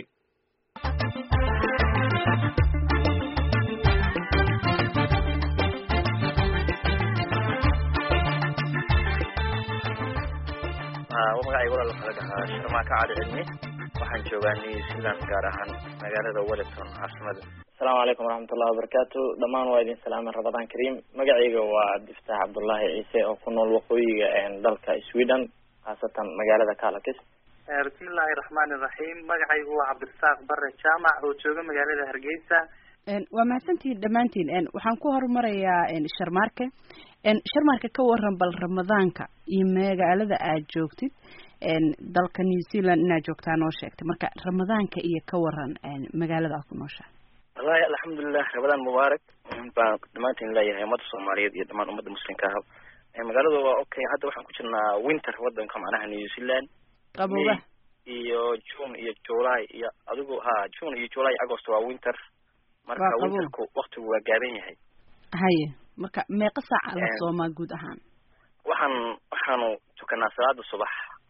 magacayga la kala dhahaa Sharmaaka Cali Cilmi waxaan joogaa New Zealand gaar ahaan magaalada Wellington caasimada Assalaamu calaykum waraxmatullaahi wabarakaatu dhammaan waa idin salaaman Ramadaan Kariim magacayga waa Diftaax Cabdullaahi Ciise oo ku nool waqooyiga dalka Sweden khaasatan magaalada Kalakis bismillaahi raxmaani raxiim magacaygu waa Cabdirasaaq Barre Jaamac oo jooga magaalada Hargeysa waa mahadsantihiin dhammaantiin waxaan ku horumarayaa sharmaarke sharmaarke ka waran bal ramadaanka iyo magaalada aad joogtid dalka New Zealand inaad joogtaa noo sheegtay marka ramadaanka iyo ka waran magaalada aad ku nooshahay wallahi alxamdulillah ramadaan mubaarak baan dhammaantiin leeyahay ummadda Soomaaliyeed iyo dhammaan ummadda muslimka ah magaalada waa okay hadda waxaan ku jirnaa winter wadanka macnaha New Zealand qabowga iyo June iyo July iyo adigu ha June iyo July August waa winter marka winterku waqtigu waa gaaban yahay haye marka meeqa saac la soomaa guud ahaan waxaan waxaanu tukanaa salaada subax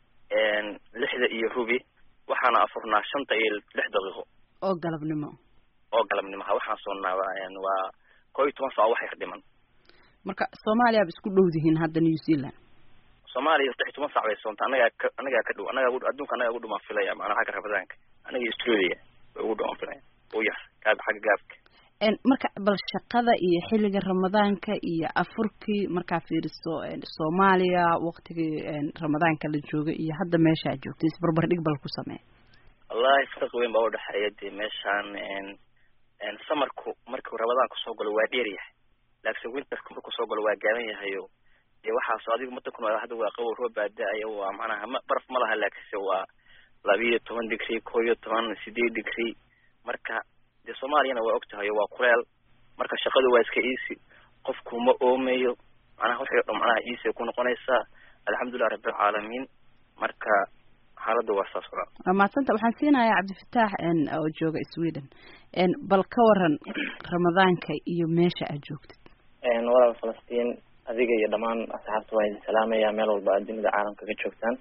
een lixda iyo rubi waxaana afurnaa shanta iyo lix daqiiqo oo galabnimo oo galabnimo waxaan soonnaa waa koob iyo toban saac wax yar dhiman marka Soomaaliya ba isku dhowdihiin hadda New Zealand Soomaaliya saddex iyo toban saac bay soontaa anaga anaga ka dhow anaga adduunka anaga ugu dhumaan filaya macnaha xagga ramadaanka anaga Australia ugu dhumaan filaya oo yar kaab xagga gaabka en marka bal shaqada iyo xilliga ramadaanka iyo afurkii marka fiiriso Soomaaliya waqtigii ramadaanka la joogay iyo hadda meesha aad joogtay isbarbar dhig bal ku samee wallahi farq weyn baa u dhaxeeya meeshaan en en samarku markuu ramadaanku soo galo waa dheer yahay laakiin winterku markuu soo galo waa gaaban yahay oo ee waxa soo adigu mata kuna hadda waa qabow roob baadaay waa macnaha baraf ma laha laakiin waa laba iyo toban degree koob iyo toban sideed degree marka de Soomaaliyana waa ogtahay waa kuleel marka shaqadu waa iska easy qofku ma oomeeyo macnaha waxa macnaha easy ku noqonaysa alxamdulillah rabbil caalamiin marka xaaladdu waa saasra amaasanta waxaan siinayaa Cabdifataax en oo jooga Sweden en bal ka waran ramadaanka iyo meesha aad joogtid en walaal Falastiin adiga iyo dhamaan asxaabta waa idin salaamaya meel walba adduunka caalamka ka joogtaan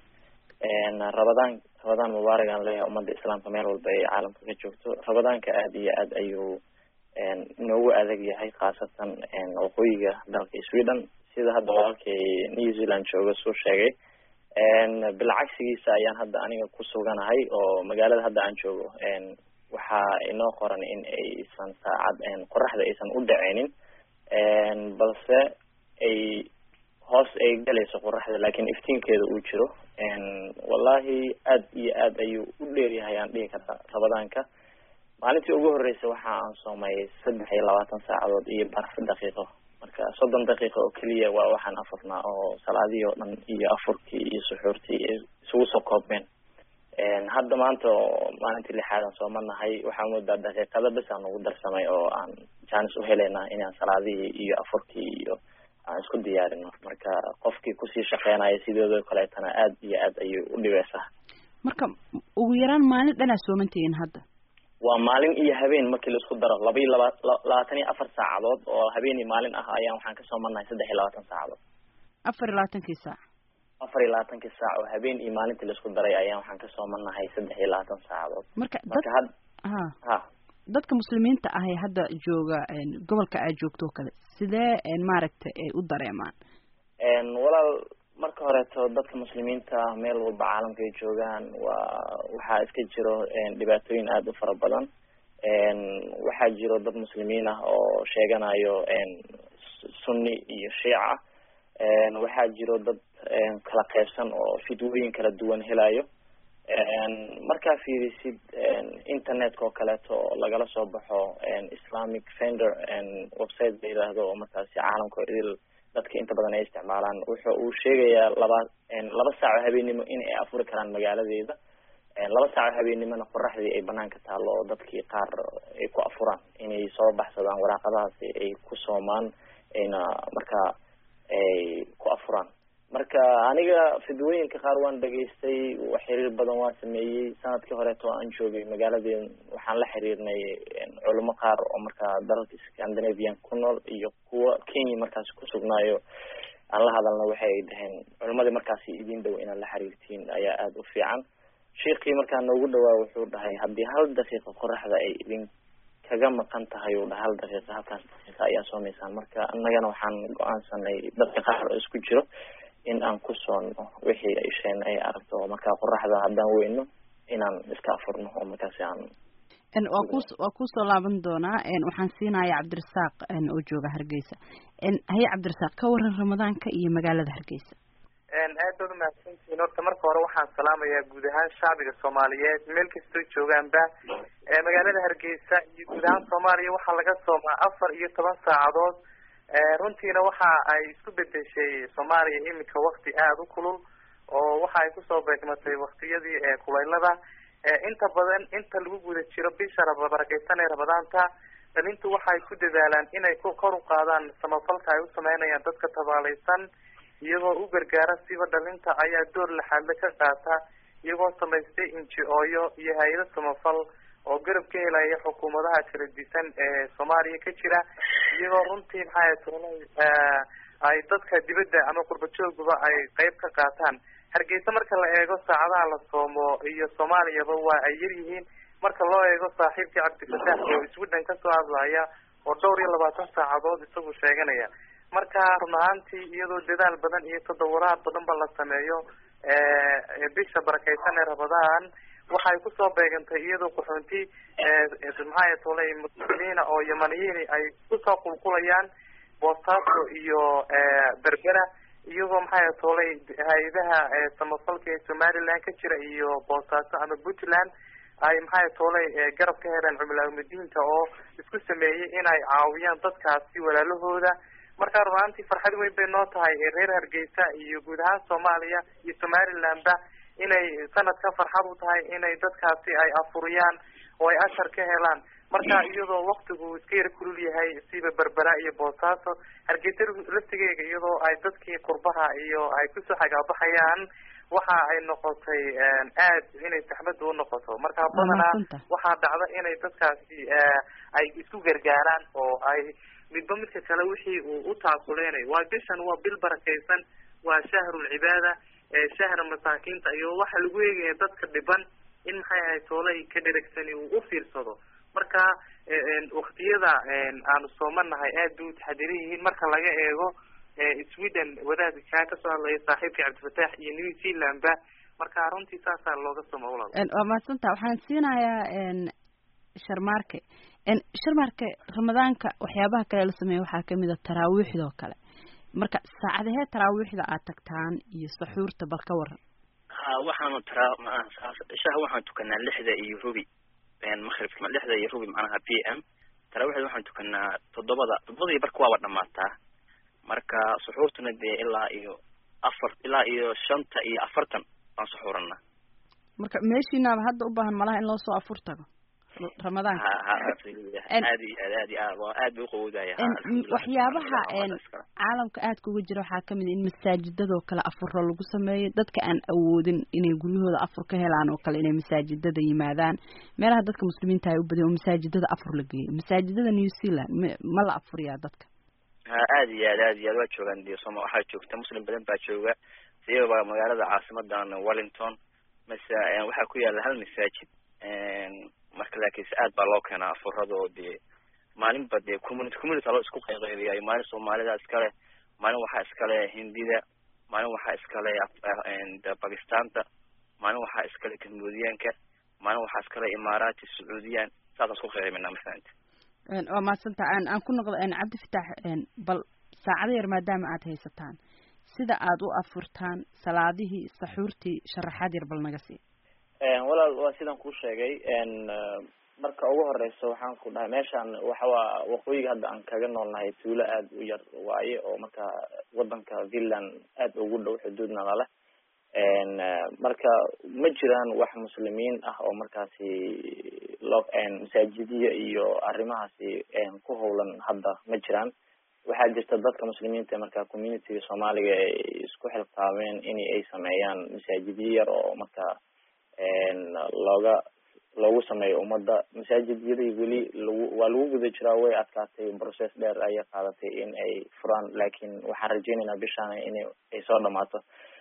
en ramadaan ramadaan mubaarak aan leeyahay ummadda islaamka meel walba ee caalamka ka joogto ramadaanka aad iyo aad ayuu en noogu adag yahay khaasatan en waqooyiga dalka Sweden sida hadda walaalkay New Zealand jooga soo sheegay en bilcagsigiisa ayaan hadda aniga ku suganahay oo magaalada hadda aan joogo en waxa inoo qoran in aysan saacad en qorraxda aysan u dhaceynin en balse ay hoos ay galayso qorraxda laakiin iftiinkeeda uu jiro en wallahi aad iyo aad ayuu u dheer yahay aan dhihi karaa ramadaanka maalintii ugu horeysay waxa aan soomay saddex iyo labaatan saacadood iyo bar daqiiqo marka soddon daqiiqo oo kaliya waa waxaan afurnaa oo salaadii oo dhan iyo afurkii iyo suxuurtii isugu soo koobmeen en hadda maanta maalintii lixaad aan soomanahay waxaan moodaa daqiiqada bas aan ugu darsamay oo aan chance u helaynaa inaan salaadii iyo afurkii iyo aan isku diyaarino marka qofkii ku sii shaqeynaya sidoo kale tana aad iyo aad ayuu u dhibeysaa marka ugu yaraan maalin dhan soomantiin hadda waa maalin iyo habeen markii la isku daro laba iyo labaatan iyo afar saacadood oo habeen iyo maalin ah ayaan waxaan ka soomanahay saddex iyo labaatan saacadood afar iyo labaatan saac afar iyo labaatan saac oo habeen iyo maalintii la isku daray ayaan waxaan ka soomanahay saddex iyo labaatan saacadood marka marka had ha ha dadka muslimiinta ah ee hadda jooga gobolka aad joogto kale sidee maaragtay ay u dareemaan en walaal marka horeeto dadka muslimiinta meel walba caalamka ay joogaan waa waxaa iska jiro dhibaatooyin aad u fara badan en waxaa jiro dad muslimiin ah oo sheeganayo en sunni iyo shiica en waxaa jiro dad kala qaybsan oo fidwooyin kala duwan helayo en markaa fiirisid internetka oo kaleeto oo lagala soo baxo islamic vendor website la yiraahdo oo markaasi caalamka idil dadka inta badan ay isticmaalaan wuxuu uu sheegayaa laba laba saac habeenimo in ay afuri karaan magaaladeeda laba saac habeenimona qorraxdii ay banaanka taalo oo dadkii qaar ay ku afuraan inay soo baxsadaan waraaqadahaasi ay ku soomaan ayna markaa ay ku afuraan marka aniga fidwooyinka qaar waan dhageystay xiriir badan waan sameeyey sanadkii horeeto aan joogay magaaladeen waxaan la xiriirnay culimo qaar oo markaa dalalka Scandinavian ku nool iyo kuwa Kenya markaas ku sugnaayo aan la hadalna waxay dhaheen culimadii markaas idin dhow inaan la xiriirtiin ayaa aad u fiican sheekhi markaa noogu dhawaa wuxuu dhahay haddii hal daqiiqo qorraxda ay idin kaga maqan tahay oo hal daqiiqo halkaas daqiiqo ayaa soomaysan marka annagana waxaan go'aansanay dadka qaar oo isku jiro in aan ku soono wixii ay sheen ay aragto marka qorraxda haddaan weyno inaan iska afurno oo markaas aan en waa ku waa ku soo laaban doonaa en waxaan siinayaa Cabdirasaaq en oo jooga Hargeysa en hay Cabdirasaaq ka waran ramadaanka iyo magaalada Hargeysa en aad u mahadsantiin horta marka hore waxaan salaamayaa guud ahaan shacbiga Soomaaliyeed meel kasta oo joogaanba magaalada Hargeysa iyo guud ahaan Soomaaliya waxaa laga soomaa afar iyo toban saacadood runtiina waxa ay isku bedeshay Soomaaliya imika waqti aad u kulul oo waxa ay ku soo beegmatay waqtiyadii ee kulaylada inta badan inta lagu guda jiro bisha barakeysan ee Ramadaanta dhalintu waxay ku dadaalaan inay ku kor u qaadaan samafalka ay u sameynayaan dadka tabaalaysan iyagoo u gargaara siba dhalinta ayaa door laxaad ka qaata iyagoo samaystay N G O-yo iyo hay'ado samafal oo garab ka helaya xukuumadaha kala disan ee Soomaaliya ka jira iyagoo runtii maxay tahay ay dadka dibadda ama qurba joogba ay qayb ka qaataan Hargeysa marka la eego saacadaha la soomo iyo Soomaaliyaba waa ay yar yihiin marka loo eego saaxiibkii Cabdifataax oo Sweden ka soo hadlaya oo dhowr iyo labaatan saacadood isagu sheeganaya marka run ahaantii iyadoo dadaal badan iyo tadawuraad badan ba la sameeyo ee bisha barakeysan ee Ramadaan waxay ku soo beegantay iyadoo qaxoonti ee maxay tolay muslimiina oo Yamaniyiin ay ku soo qulqulayaan Boosaaso iyo Berbera iyagoo maxay tolay hay'adaha samafalka ee Somaliland ka jira iyo Boosaaso ama Puntland ay maxay tolay garab ka helaan cumlaamadiinta oo isku sameeyay inay caawiyaan dadkaasi walaalahooda marka runtii farxad weyn bay noo tahay reer Hargeysa iyo guud ahaan Soomaaliya iyo Somalilandba inay sanadka farxad u tahay inay dadkaasi ay afuriyaan oo ay ashar ka helaan marka iyadoo waqtigu iska yar kulul yahay siba Berbera iyo Boosaaso Hargeysa laftigeega iyadoo ay dadkii qurbaha iyo ay ku soo xagaabaxayaan waxa ay noqotay aad inay saxmad u noqoto marka badana waxa dhacda inay dadkaasi ay isku gargaaraan oo ay midba midka kale wixii uu u taasuleenay waa bishan waa bil barakeysan waa shahrul cibaada ee shahra masaakiinta iyo waxa lagu eegay dadka dhiban in maxay ahayd toolay ka dheregsan uu u fiirsado marka waqtiyada aan soomanahay aad u taxadirin yihiin marka laga eego Sweden wadaadka ka soo hadlay saaxiibkii Cabdifataax iyo New Zealand ba marka runtii saasa looga soo walaal waa maasanta waxaan siinayaa een Sharmarke een Sharmarke Ramadaanka waxyaabaha kale la sameeyo waxaa kamid ah taraawiixda kale marka saacadaha taraawiixda aad tagtaan iyo suxuurta bal ka waran ha waxaan taraa ma shaah waxaan tukanaa lixda iyo rubi een maghribka ma lixda iyo rubi macnaha P M taraawiixda waxaan tukanaa toddobada toddobada barka waa dhamaataa marka suxuurtuna de ilaa iyo afar ilaa iyo shanta iyo afartan aan suxuurana marka meeshina hadda u baahan malaha in loo soo afur tago Ramadaan ha ha aadi aadi aad u qowdaya waxyaabaha een caalamka aad kugu jira waxa kamid in masaajidada kala afuro lagu sameeyo dadka aan awoodin inay guryahooda afur ka helaan oo kale inay masaajidada yimaadaan meelaha dadka muslimiinta ay u badiyaan masaajidada afur la geeyo masaajidada New Zealand ma la afuriyaa dadka ha aad iyo aad iyo waa joogan de Soomaa waxa joogta muslim badan baa jooga sidoo magaalada caasimadda Wellington masa waxa ku yaala hal masaajid een marka laakiin aad baa loo keenaa afurado de maalin bad ee community community loo isku qayqaybiyay maalin Soomaalida iskale maalin waxa iskale Hindida maalin waxa iskale in Pakistanta maalin waxa iskale Cambodianka maalin waxa iskale Imaaraati Sacuudiyaan saas isku qayqaybinaa masaanta een oo maasanta aan aan ku noqdo een Cabdifataax een bal saacado yar maadaama aad haysataan sida aad u afurtaan salaadihii saxuurtii sharaxaad yar bal naga sii een walaal waa sidan ku sheegay een marka ugu horeyso waxaan ku dhahay meeshan waxa waa waqooyiga hadda aan kaga noolnahay tuulo aad u yar waaye oo marka wadanka Finland aad ugu dhow xuduudna la leh een marka ma jiraan wax muslimiin ah oo markaasi loo een masaajidiya iyo arrimahaasi een ku howlan hadda ma jiraan waxaa jirta dadka muslimiinta marka community Soomaaliga ay isku xilqaameen in ay sameeyaan masaajidiya yar oo marka een looga loogu sameeyo umada masaajidiyada weli waa lagu guda jiraa way adkaatay process dheer ay qaadatay in ay furaan laakiin waxaan rajaynaynaa bishaan in ay soo dhamaato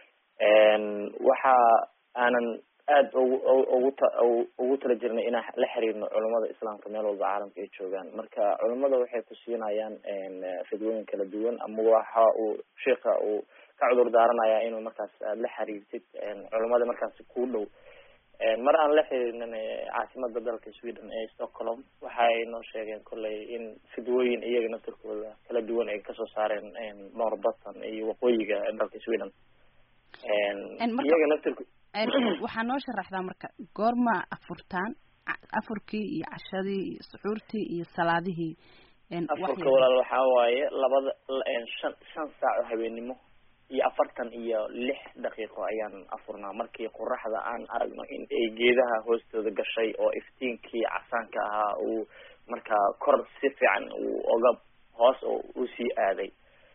een waxa aanan aad ugu ugu ugu tala jirnay inaan la xiriirno culimada islaamka meel walba caalamka ay joogaan marka culimada waxay ku siinayaan een fidwooyin kala duwan ama waxa uu sheekha uu ka cudur daaranayaa inuu markaas la xiriirtid een culimada markaas ku dhow een mar aan la xiriirnay caasimada dalka Sweden ee Stockholm waxay noo sheegeen kulay in fidwooyin iyaga naftirkooda kala duwan ay ka soo saareen een Northern iyo waqooyiga dalka Sweden een iyaga naftirkooda waxaa noo sharaxdaa marka goorma afurtaan afurkii iyo cashadii iyo suxuurtii iyo salaadihii afurka walaal waxaa waaye labada shan shan saac oo habeenimo iyo afartan iyo lix daqiiqo ayaan afurnaa markii qoraxda aan aragno in ay geedaha hoostooda gashay oo iftiinkii casaanka ahaa uu markaa kor si fiican uu oga hoos oo usii aaday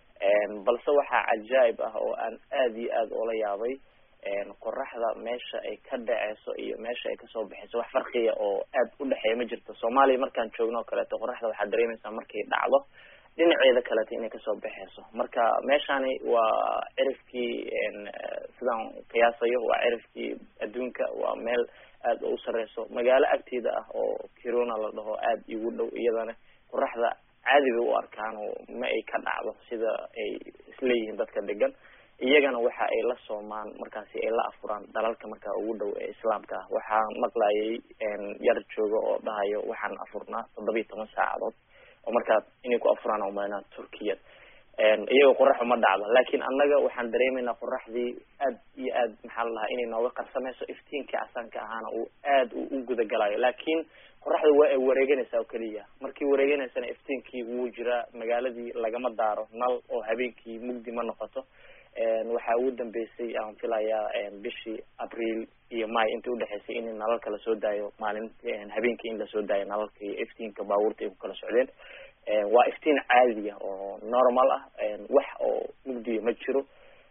balse waxaa cajaa'ib ah oo aan aad iyo aad oola yaabay qoraxda meesha ay ka dhaceyso iyo meesha ay kasoo baxeyso wax farqiya oo aad u dhexeeya ma jirto soomaaliya markaan joogno oo kaleeto qoraxda waxaad dareemeysaa markay dhacdo dhinaceeda kaleeto inay kasoo baxeyso marka meeshani waa cirifkii sidaan qiyaasayo waa cirifkii adduunka waa meel aad u sareyso magaalo agteeda ah oo Kiruna la dhaho aad igu dhow iyadana qoraxda caadi bay u arkaan oo ma ay ka dhacdo sida ay isleeyihiin dadka degan iyagana waxa ay la soomaan markaasi ay la afuraan dalalka markaa ugu dhow ee islaamka ah waxaan maqlayay yar jooga oo dhahayo waxaan afurnaa toddoba iyo toban saacadood oo markaa inay ku afuraan oo maana Turkiya iyaga qorax uma dhacdo laakiin annaga waxaan dareemeynaa qoraxdii aad iyo aad maxaa la dhahaa inay nooga qarsameyso iftiinkii casaanka ahaana uu aad u guda galayo laakiin qoraxda waa ay wareeganaysaa oo keliya markii wareeganaysana iftiinkii wuu jiraa magaaladii lagama daaro nal oo habeenkii mugdi ma noqoto waxaa ugu dambeysay aan filayaa bishii abriil iyo may intii udhexeysay in nalalka lasoo daayo maalintii habeenkii in lasoo daayo nalalka iyo iftiinka baabuurta ay ku kala socdeen waa iftiin caadiya oo normal ah wax oo mugdiya ma jiro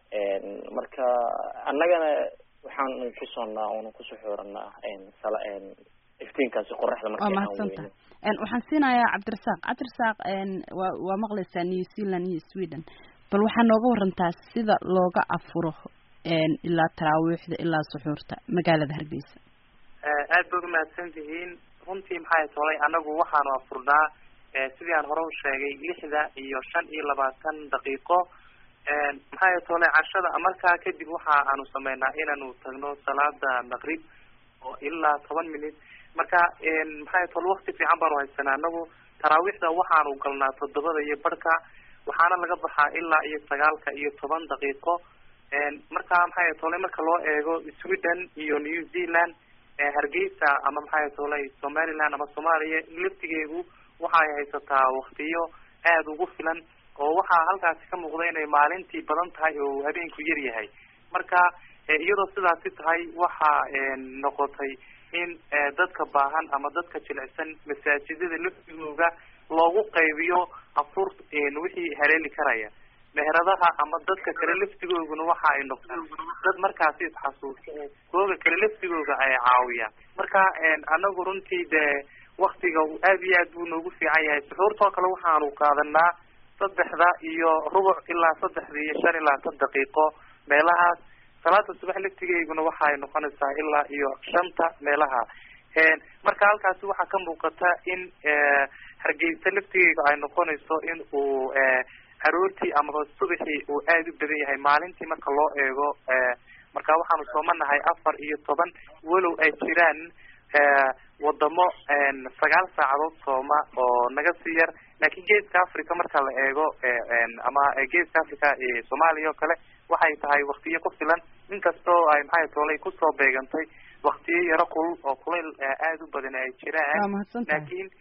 marka annagana waxaan ku soonnaa oona ku suxuuranaa iftiinkaasi qoraxda markay aan weyno waxaan siinayaa cabdirasaaq cabdirasaaq waa waa maqlaysaa New Zealand iyo Sweden bal waxaa nooga warantaa sida looga afuro ilaa taraawiixda ilaa suxuurta magaalada Hargeysa aad baad u mahadsantihiin runtii maxay tahay anagu waxaanu afurnaa sidii aan hore u sheegay lixda iyo shan iyo labaatan daqiiqo maxay tahay cashada markaa kadib waxa aanu sameynaa inaanu tagno salaada maqrib oo ilaa toban minute marka maxay tahay waqti fiican baan haysanaa anagu taraawiixda waxaanu galnaa toddobada iyo barka waxaana laga baxaa ilaa iyo sagaalka iyo toban daqiiqo marka maxay tahay marka loo eego Sweden iyo New Zealand Hargeysa ama maxay tahay Somaliland ama Soomaaliya laftigeedu waxay haysataa waqtiyo aad ugu filan oo waxa halkaas ka muuqda inay maalintii badan tahay oo habeenku yar yahay marka iyadoo sidaas tahay waxa noqotay in dadka baahan ama dadka jilicsan masaajidada laftigooda loogu qaybiyo afur wixii haleeli karaya meheradaha ama dadka kale laftigooduna waxa ay noqdaan dad markaasi isxasuusin kooga kale laftigooda ay caawiyaan marka anagu runtii de waqtiga aad iyo aad buu noogu fiican yahay suxuurtoo kale waxaanu qaadanaa saddexda iyo rubuc ilaa saddexda iyo shan ilaa tan daqiiqo meelahaas salaada subax laftigeeduna waxa ay noqonaysaa ilaa iyo shanta meelaha marka halkaasi waxaa ka muuqata in Hargeysa laftigeeda ay noqonayso in uu aroortii ama subaxii uu aad u badan yahay maalintii marka loo eego marka waxaanu soomanahay afar iyo toban walow ay jiraan wadamo sagaal saacadood sooma oo naga sii yar laakiin geeska Afrika marka la eego ama geeska Afrika ee Soomaaliya oo kale waxay tahay waqtiyo ku filan inkastoo ay maxay toolay ku soo beegantay waqtiyo yara kulul oo kulul aad u badan ay jiraan laakiin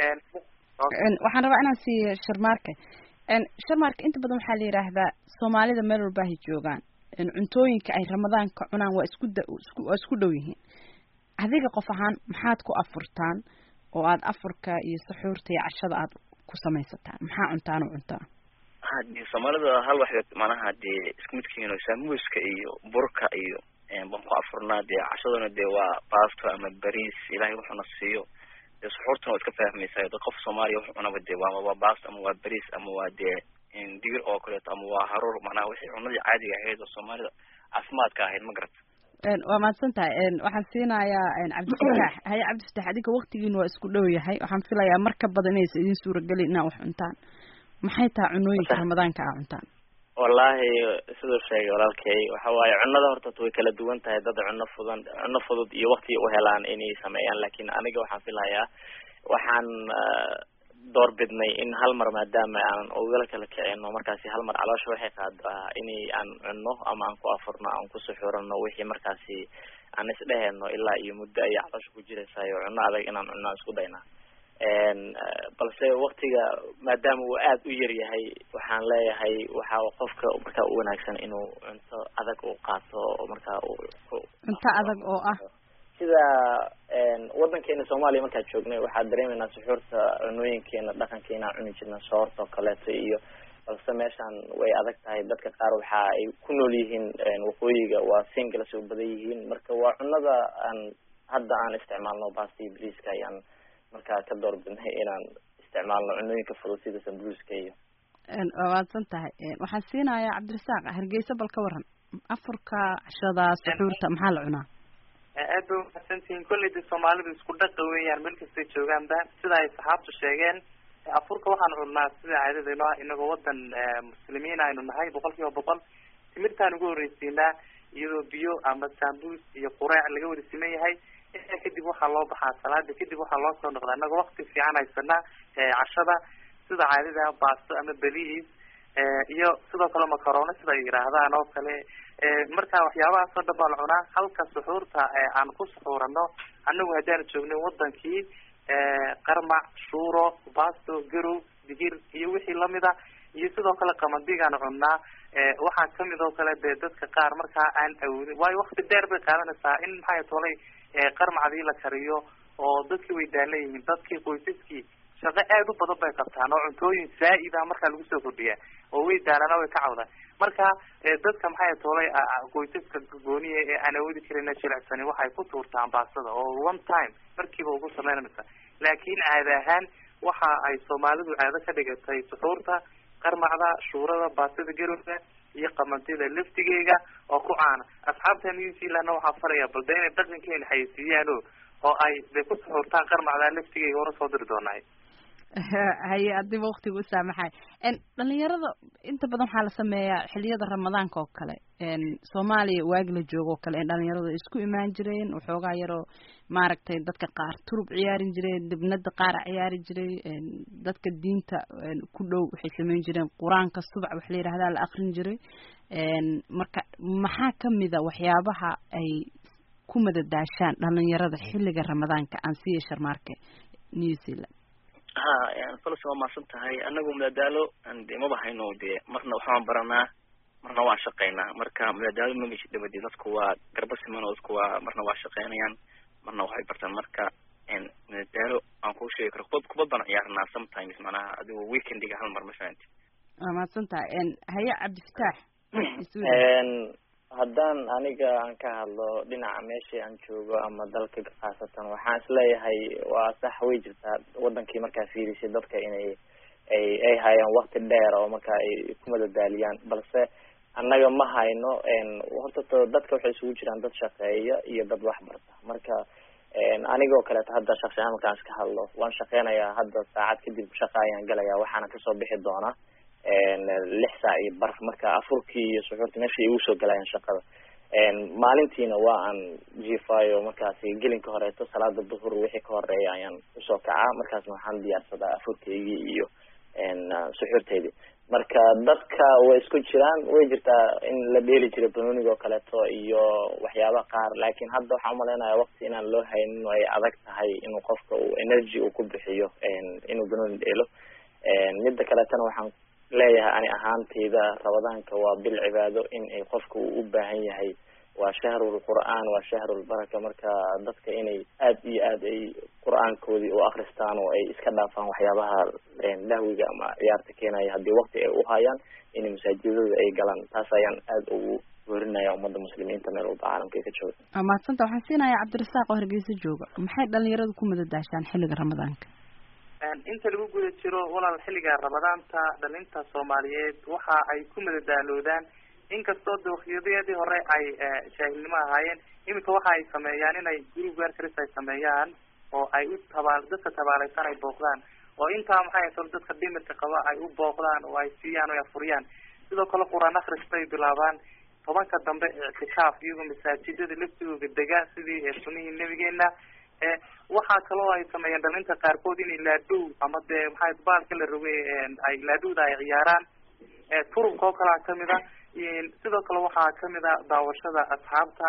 waxaan rabaa inaan siiyo Sharmaarke Sharmaarke inta badan waxaa la yiraahdaa Soomaalida meel walba ay joogaan cuntooyinka ay Ramadaanka cunaan waa isku waa isku dhow yihiin adiga qof ahaan maxaad ku afurtaan oo aad afurka iyo suxuurta iyo cashada aad ku samaysataan maxaa cuntaan oo cuntaa hadii Soomaalida hal wax macnaha hadii isku mid kiino saamuuska iyo burka iyo baan ku afurnaa dee cashadana dee waa pasta ama bariis ilaahay wuxuu na siiyo dee suxuurtuna waa iska fahmaysaa dad qof Soomaaliya wuxuu cunaba dee waa waa pasta ama waa bariis ama waa dee digir oo kale ama waa haruur macnaha wixii cunadii caadiga ahayd oo Soomaalida caafimaadka ahayd ma garata waa maadsantahay waxaan siinayaa Cabdifataax hay Cabdifataax adiga waqtigiina waa isku dhow yahay waxaan filayaa marka badan inaysan idin suuragelin inaa wax cuntaan maxay tahay cunooyinka Ramadaanka ah cuntaan wallahi sidoo sheegay walaalkay waxa waaye cunada horta way kala duwan tahay dad cunno fudan cunno fudud iyo waqti u helaan inay sameeyaan laakiin aniga waxaan filayaa waxaan door bidnay in hal mar maadaama aan ogala kala kicino markaasi hal mar caloosha waxay qaadaa inay aan cunno ama aan ku afurno aan ku suxurano wixii markaasi aan isdheheno ilaa iyo muddo ay caloosha ku jiraysaa iyo cunno adag inaan cunno isku daynaa balse waktiga maadaama uu aad u yar yahay waxaan leeyahay waxaa qofka markaa u wanaagsan inuu cunto adag uu qaato markaa cunto adag oo ah sida wadankeena Soomaaliya markaan joognay waxaa dareemeynaa suxuurta cunooyinkeena dhaqankeena cuni jirnay soorta oo kaleeto iyo balse meeshaan way adag tahay dadka qaar waxa ay ku nool yihiin waqooyiga waa single soo badan yihiin marka waa cunnada aan hadda aan isticmaalno baasti briiska ayaan markaa ka doorbidnay inaan isticmaalno cunooyinka fudud sida sambuuska iyo waadsan tahay waxaan siinayaa Cabdirasaaq Hargeysa bal ka waran afurka cashada suxuurta maxaa la cunaa aad u xasantiin kulliga Soomaalidu isku dhaqan weeyaan meel kasta joogaan ba sida ay saxaabtu sheegeen afurka waxaan cunaa sida caadadeenna inagoo wadan muslimiin aynu nahay boqolkiiba boqol timirtaan ugu horeysiinaa iyadoo biyo ama sambuus iyo quraac laga wada siman yahay inta kadib waxaa loo baxaa salaada kadib waxaa loo soo noqdaa inagoo waqti fiican haysanaa cashada sida caadada baasto ama bariis iyo sidoo kale makaroona sida ay yiraahdaan oo kale marka waxyaabaha soo dhan baa la cunaa halka suxuurta aan ku suxuurano anagu haddaan joognay wadankii qarmac shuuro baasto garow digir iyo wixii lamida iyo sidoo kale qamandigaan cunaa waxaa kamid oo kale dee dadka qaar markaa aan awoodin waayo waqti dheer bay qaadanaysaa in maxay tolay qarmacdii la kariyo oo dadkii way daalan yihiin dadkii qoysaskii shaqo aad u badan bay qabtaan oo cuntooyin zaa'ida markaa lagu soo kordhiyaa oo way daalana way ka cawdaan marka dadka maxay tolay qoysaska gooniye ee aan awoodi karin jilicsan waxay ku tuurtaan baastada oo one time markiiba ugu sameynaysa laakiin caadi ahaan waxa ay Soomaalidu caado ka dhigatay suxuurta qarmacda shuurada baastada garowga iyo qamantida laftigeega oo ku caana asxaabta New Zealand waxa faraya balda inay dhaqankeena xayisiiyaan oo ay ku suxuurtaan qarmacda laftigeega hore soo diri doonaa haye hadii waqtigu saamaxay en dhalinyarada inta badan waxaa la sameeyaa xilliyada ramadaanka oo kale en Soomaaliya waag la joogo oo kale in dhalinyarada isku imaan jireen waxoogaa yaroo maaragtay dadka qaar turub ciyaari jireen dibnada qaar ciyaari jiray dadka diinta ku dhow waxay sameyn jireen quraanka subax wax la yiraahdo la akhrin jiray en marka maxaa kamida waxyaabaha ay ku madadaashaan dhalinyarada xilliga ramadaanka aan siiyo sharmaarka New Zealand ha yani falso ma santahay anagu madadaalo ande ma bahayno de marna waxaan baranaa marna waa shaqeynaa marka madadaalo ma meeshi dabadi dadku waa garba siman oo dadku waa marna waa shaqeynayaan marna waxay bartaan marka en madadaalo aan ku sheegi karo qod kubad baan ciyaarnaa sometimes macnaha adigu weekendiga hal mar ma fahanti ma santahay en haya Cabdifataax en haddaan aniga aan ka hadlo dhinaca meeshii aan joogo ama dalka khaasatan waxaan isleeyahay waa sax way jirtaa wadankii markaa fiirisay dadka inay ay ay hayaan waqti dheer oo markaa ay ku madadaaliyaan balse annaga ma hayno horta dadka waxay isugu jiraan dad shaqeeya iyo dad wax barta marka anigoo kaleeto hadda shakhsi ahaan markaan iska hadlo waan shaqeynayaa hadda saacad kadib shaqa ayaan galayaa waxaana kasoo bixi doonaa lix saac iyo bar marka afurkii iyo suxuurta meesha igu soo galayaan shaqada maalintiina waa aan jiifaayo markaasi gelinka horeeto salaada duhur wixii ka horeeya ayaan usoo kacaa markaasna waxaan diyaarsadaa afurkeygii iyo suxuurteydii marka dadka way isku jiraan way jirtaa in la dheeli jiray banooniga oo kaleeto iyo waxyaabaha qaar laakiin hadda waxaan umaleynayaa waqti inaan loo haynin ay adag tahay inuu qofka uu energy uu ku bixiyo inuu banooni dheelo midda kaleetana waxaan leeyahay ani ahaanteyda ramadaanka waa bil cibaado in ay qofka uu u baahan yahay waa shahrul qur'aan waa shahrul baraka marka dadka inay aad iyo aad ay qur'aankoodii u akhristaan oo ay iska dhaafaan waxyaabaha lahwiga ama ciyaarta keenaya haddii waqti ay u hayaan in masaajidada ay galaan taas ayaan aad ugu weerinaya ummadda muslimiinta meel walba caalamka ka jooga maasanta waxaan siinayaa Cabdirasaaq oo Hargeysa jooga maxay dhalinyaradu ku madadaashaan xilliga ramadaanka inta lagu guda jiro walaal xilliga ramadaanta dhalinta Soomaaliyeed waxa ay ku madadaaloodaan inkastoo waqtiyadii hore ay jaahilnimo ahaayeen imika waxa ay sameeyaan inay group gaar karis ay sameeyaan oo ay u tabaal dadka tabaalaysan ay booqdaan oo inta maxay soo dadka dhimirka qaba ay u booqdaan oo ay siiyaan oo ay furiyaan sidoo kale quraan akhristay bilaabaan tobanka dambe i'tikaaf iyagoo masaajidada laftigooda dega sidii sunnihii nabigeena waxaa kaloo ay sameeyaan dhalinta qaarkood inay laadhow ama dee maxay baalka la rogay ay laadhowda ay ciyaaraan turubka oo kalaa kamid a sidoo kale waxaa kamid a daawashada asxaabta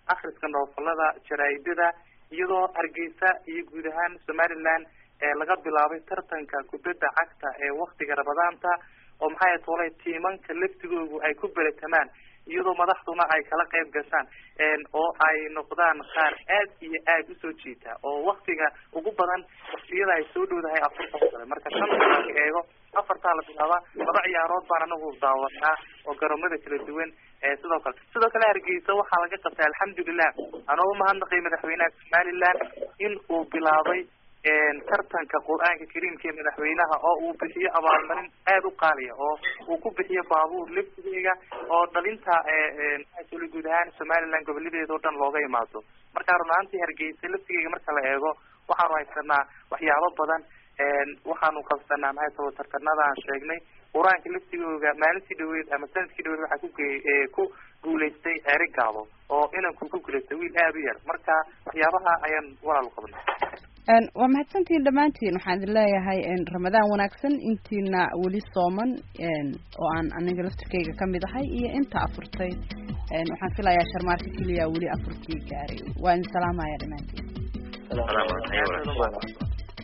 akhriska noofalada jaraa'idada iyadoo Hargeysa iyo guud ahaan Somaliland ee laga bilaabay tartanka kubadda cagta ee waqtiga Ramadaanta oo maxay toolay tiimanka laftigoodu ay ku baratamaan iyadoo madaxduna ay kala qayb gashaan een oo ay noqdaan qaar aad iyo aad u soo jiita oo waqtiga ugu badan waqtiyada ay soo dhowdahay afartan sano marka sanadka eego afarta la bilaaba laba ciyaarood baan anagu daawanaa oo garoomada kala duwan ee sidoo kale sidoo kale Hargeysa waxaa laga qabtay alxamdulillah anoo mahadnaqay madaxweynaha Somaliland in uu bilaabay een tartanka Quraanka Kariimka ee madaxweynaha oo uu bixiyo abaalmarin aad u qaaliya oo uu ku bixiyo baabuur liftiga oo dhalinta ee ee guud ahaan Somaliland goboleedeeda oo dhan looga imaado marka runaantii Hargeysa liftiga marka la eego waxaanu haysanaa waxyaabo badan een waxaanu qabsanaa maxay tahay tartanada aan sheegnay Quraanka liftiga maalintii dhaweyd ama sanadkii dhaweyd waxa ku ee ku guuleystay Eric Gabo oo inaan ku guuleystay wiil aad u yar marka waxyaabaha ayaan walaal qabnay een waa mahadsantiin dhamaantiin waxaan idin leeyahay in Ramadaan wanaagsan intiina wali sooman een oo aan aniga laftirkeyga kamid ahay iyo inta afurtay een waxaan filayaa sharmaarka kaliya wali afurkii gaaray waan salaamaya dhamaantiin salaam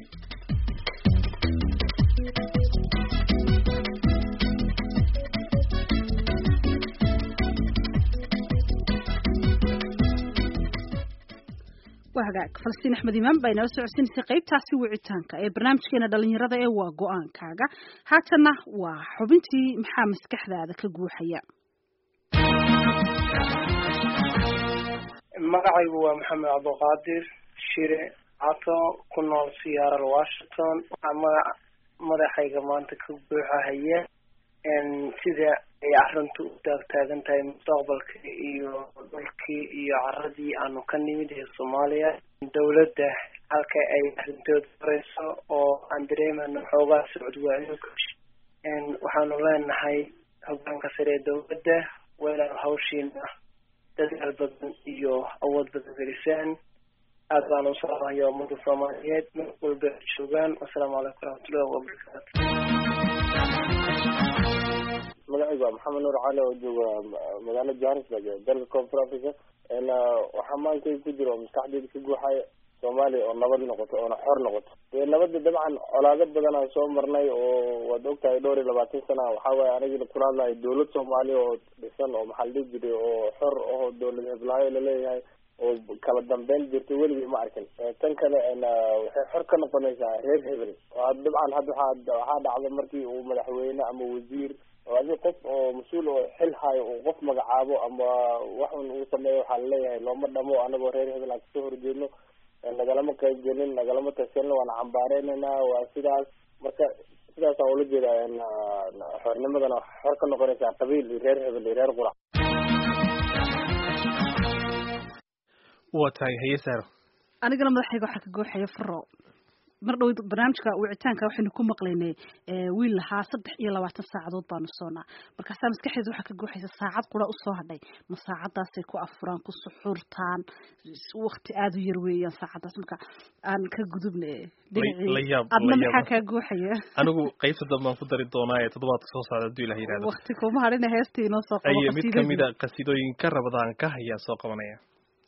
وهاك فلسطين أحمد إمام بين أسرع سنة قيب تاسي وعتانك إيه برنامجنا دلني رضا إيه وقوان كاغا هاتنا وحبنتي محامس كحذا هذا كجوحية مقعي هو محمد عبد القادر شيري عطا كنا سيارة واشنطن أما مدحي كمان تكبوحة هي إن سيدا يعرنتو تاغتاغنتاي مستقبلك iyo dalkii iyo caradii aanu ka nimid ee Soomaaliya dawladda halka ay arintooda fareyso oo aan dareemayno xoogaa socod waayo in waxaanu leenahay hoggaanka sare ee dawladda weerar hawshiina dadaal badan iyo awood badan gelisaan aad baan u salaamayaa ummadda Soomaaliyeed meel walba joogaan assalaamu calaykum warahmatullahi wabarakaatuh magacaygu waa maxamed nuur cali oo jooga magaalada Johannesburg dalka Koonfur Afrika een waxaa maanta ku jiro maskaxdayda ka guuxaya Soomaaliya oo nabad noqoto oo xor noqoto ee nabadda dabcan colaado badan aan soo marnay oo wad ogtahay dhowr iyo labaatan sano waxa way aniga ku raadlay dawlad Soomaaliya oo dhisan oo maxalli jiray oo xor oo dawlad heblaayo la leeyahay oo kala dambeyn jirto weliba ma arkin tan kale waxay xor ka noqonaysaa reer hebel oo dabcan hadda waxa dhacday markii uu madaxweyne ama wasiir وهذا قف مسؤول حل هاي وقف مجعبه أما واحد وصلنا وحليه لو مرة مو أنا بوريه هذا الشهر جينه نقلنا كجنين نقلنا تسلنا وأنا عم باريننا وسيداس مركا سيداس أقول جدا إن حرنا مثلا حركة نقرأ قبيل غير هذا غير قرا. واتاي هي سارة. أنا قلنا ما حيجوا حكي جو حيفرّو. مردو برنامجka wicitaanka waxaynu ku maqlaynay ee wiil lahaa saddex iyo labaatan saacadood baan soonaa markaas maskaxeedu waxa ka gooxaysa saacad qura u soo hadhay ma saacadaas ay ku afuraan ku suxurtaan waqti aad u yar weeyaan saacadaas marka aan ka gudubnay dhinaca adna maxaa ka gooxaya anigu qaybta dambe aan ku dari doonaa ee toddobaadka soo socda hadii la yiraahdo waqti kuma hadhina heestii inoo soo qabo ay mid kamid ah qasiidooyinka Ramadaanka ayaa soo qabanaya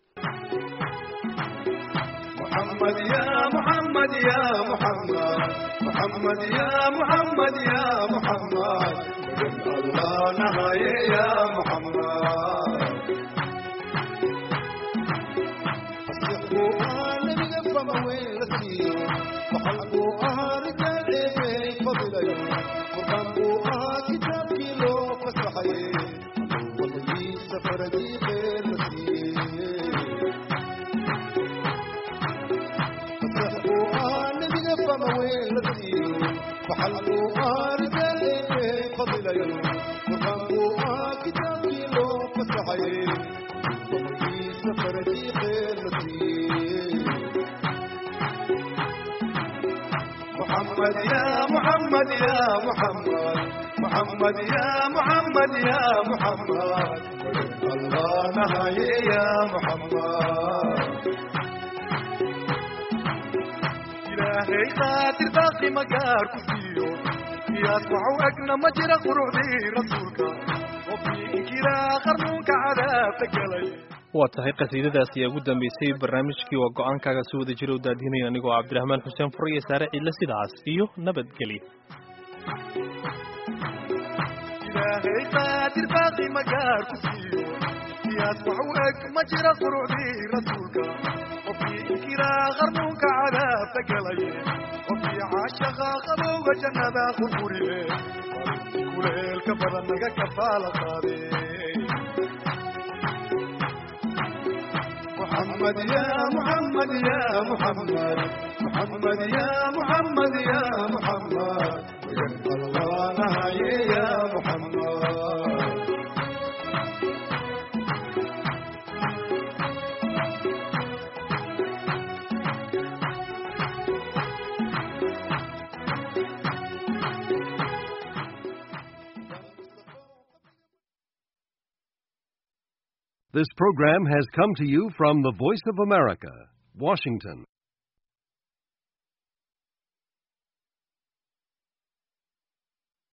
محمد يا محمد يا محمد محمد يا محمد يا محمد الله نهاية يا محمد القرآن من الفم ويرسيه وحلقوا رجال إبن فضل قرآن قرآن كتاب كيلو فسحيه والذي سفر دي غير نسيه وحلقوا رجال فضل يوم وقاموا كتاب كيلو فسحيه وفي سفر دي غير نسيه محمد يا محمد يا محمد محمد يا محمد يا محمد الله نهاية يا محمد إلهي خاطر باقي مقار كفيو يسمعوا أجنى مجرى قرودي رسولك وفي إنكرا خرنوك عذاب تقلي waa tahay qasiidadaas ayaa ugu dambeysay barnaamijkii waa go-aankaaga si wada jira u daadinaya anigoo cabdiraxmaan xuseen fure iyo saare ciidle sidaas iyo nabadgelyo ilaahay qaadir baaqi magaar ku siiyo siyaas wax u eg ma jira qurucdii rasuulka qofkii inkiraa qarnuunka cadaabta galaye qofkii caashaqa qabowga jannada qurquriye kuleelka badan naga kafaala qaade محمد يا محمد يا محمد محمد يا محمد يا محمد ويبقى الله نهاية يا محمد This program has come to you from the Voice of America, Washington.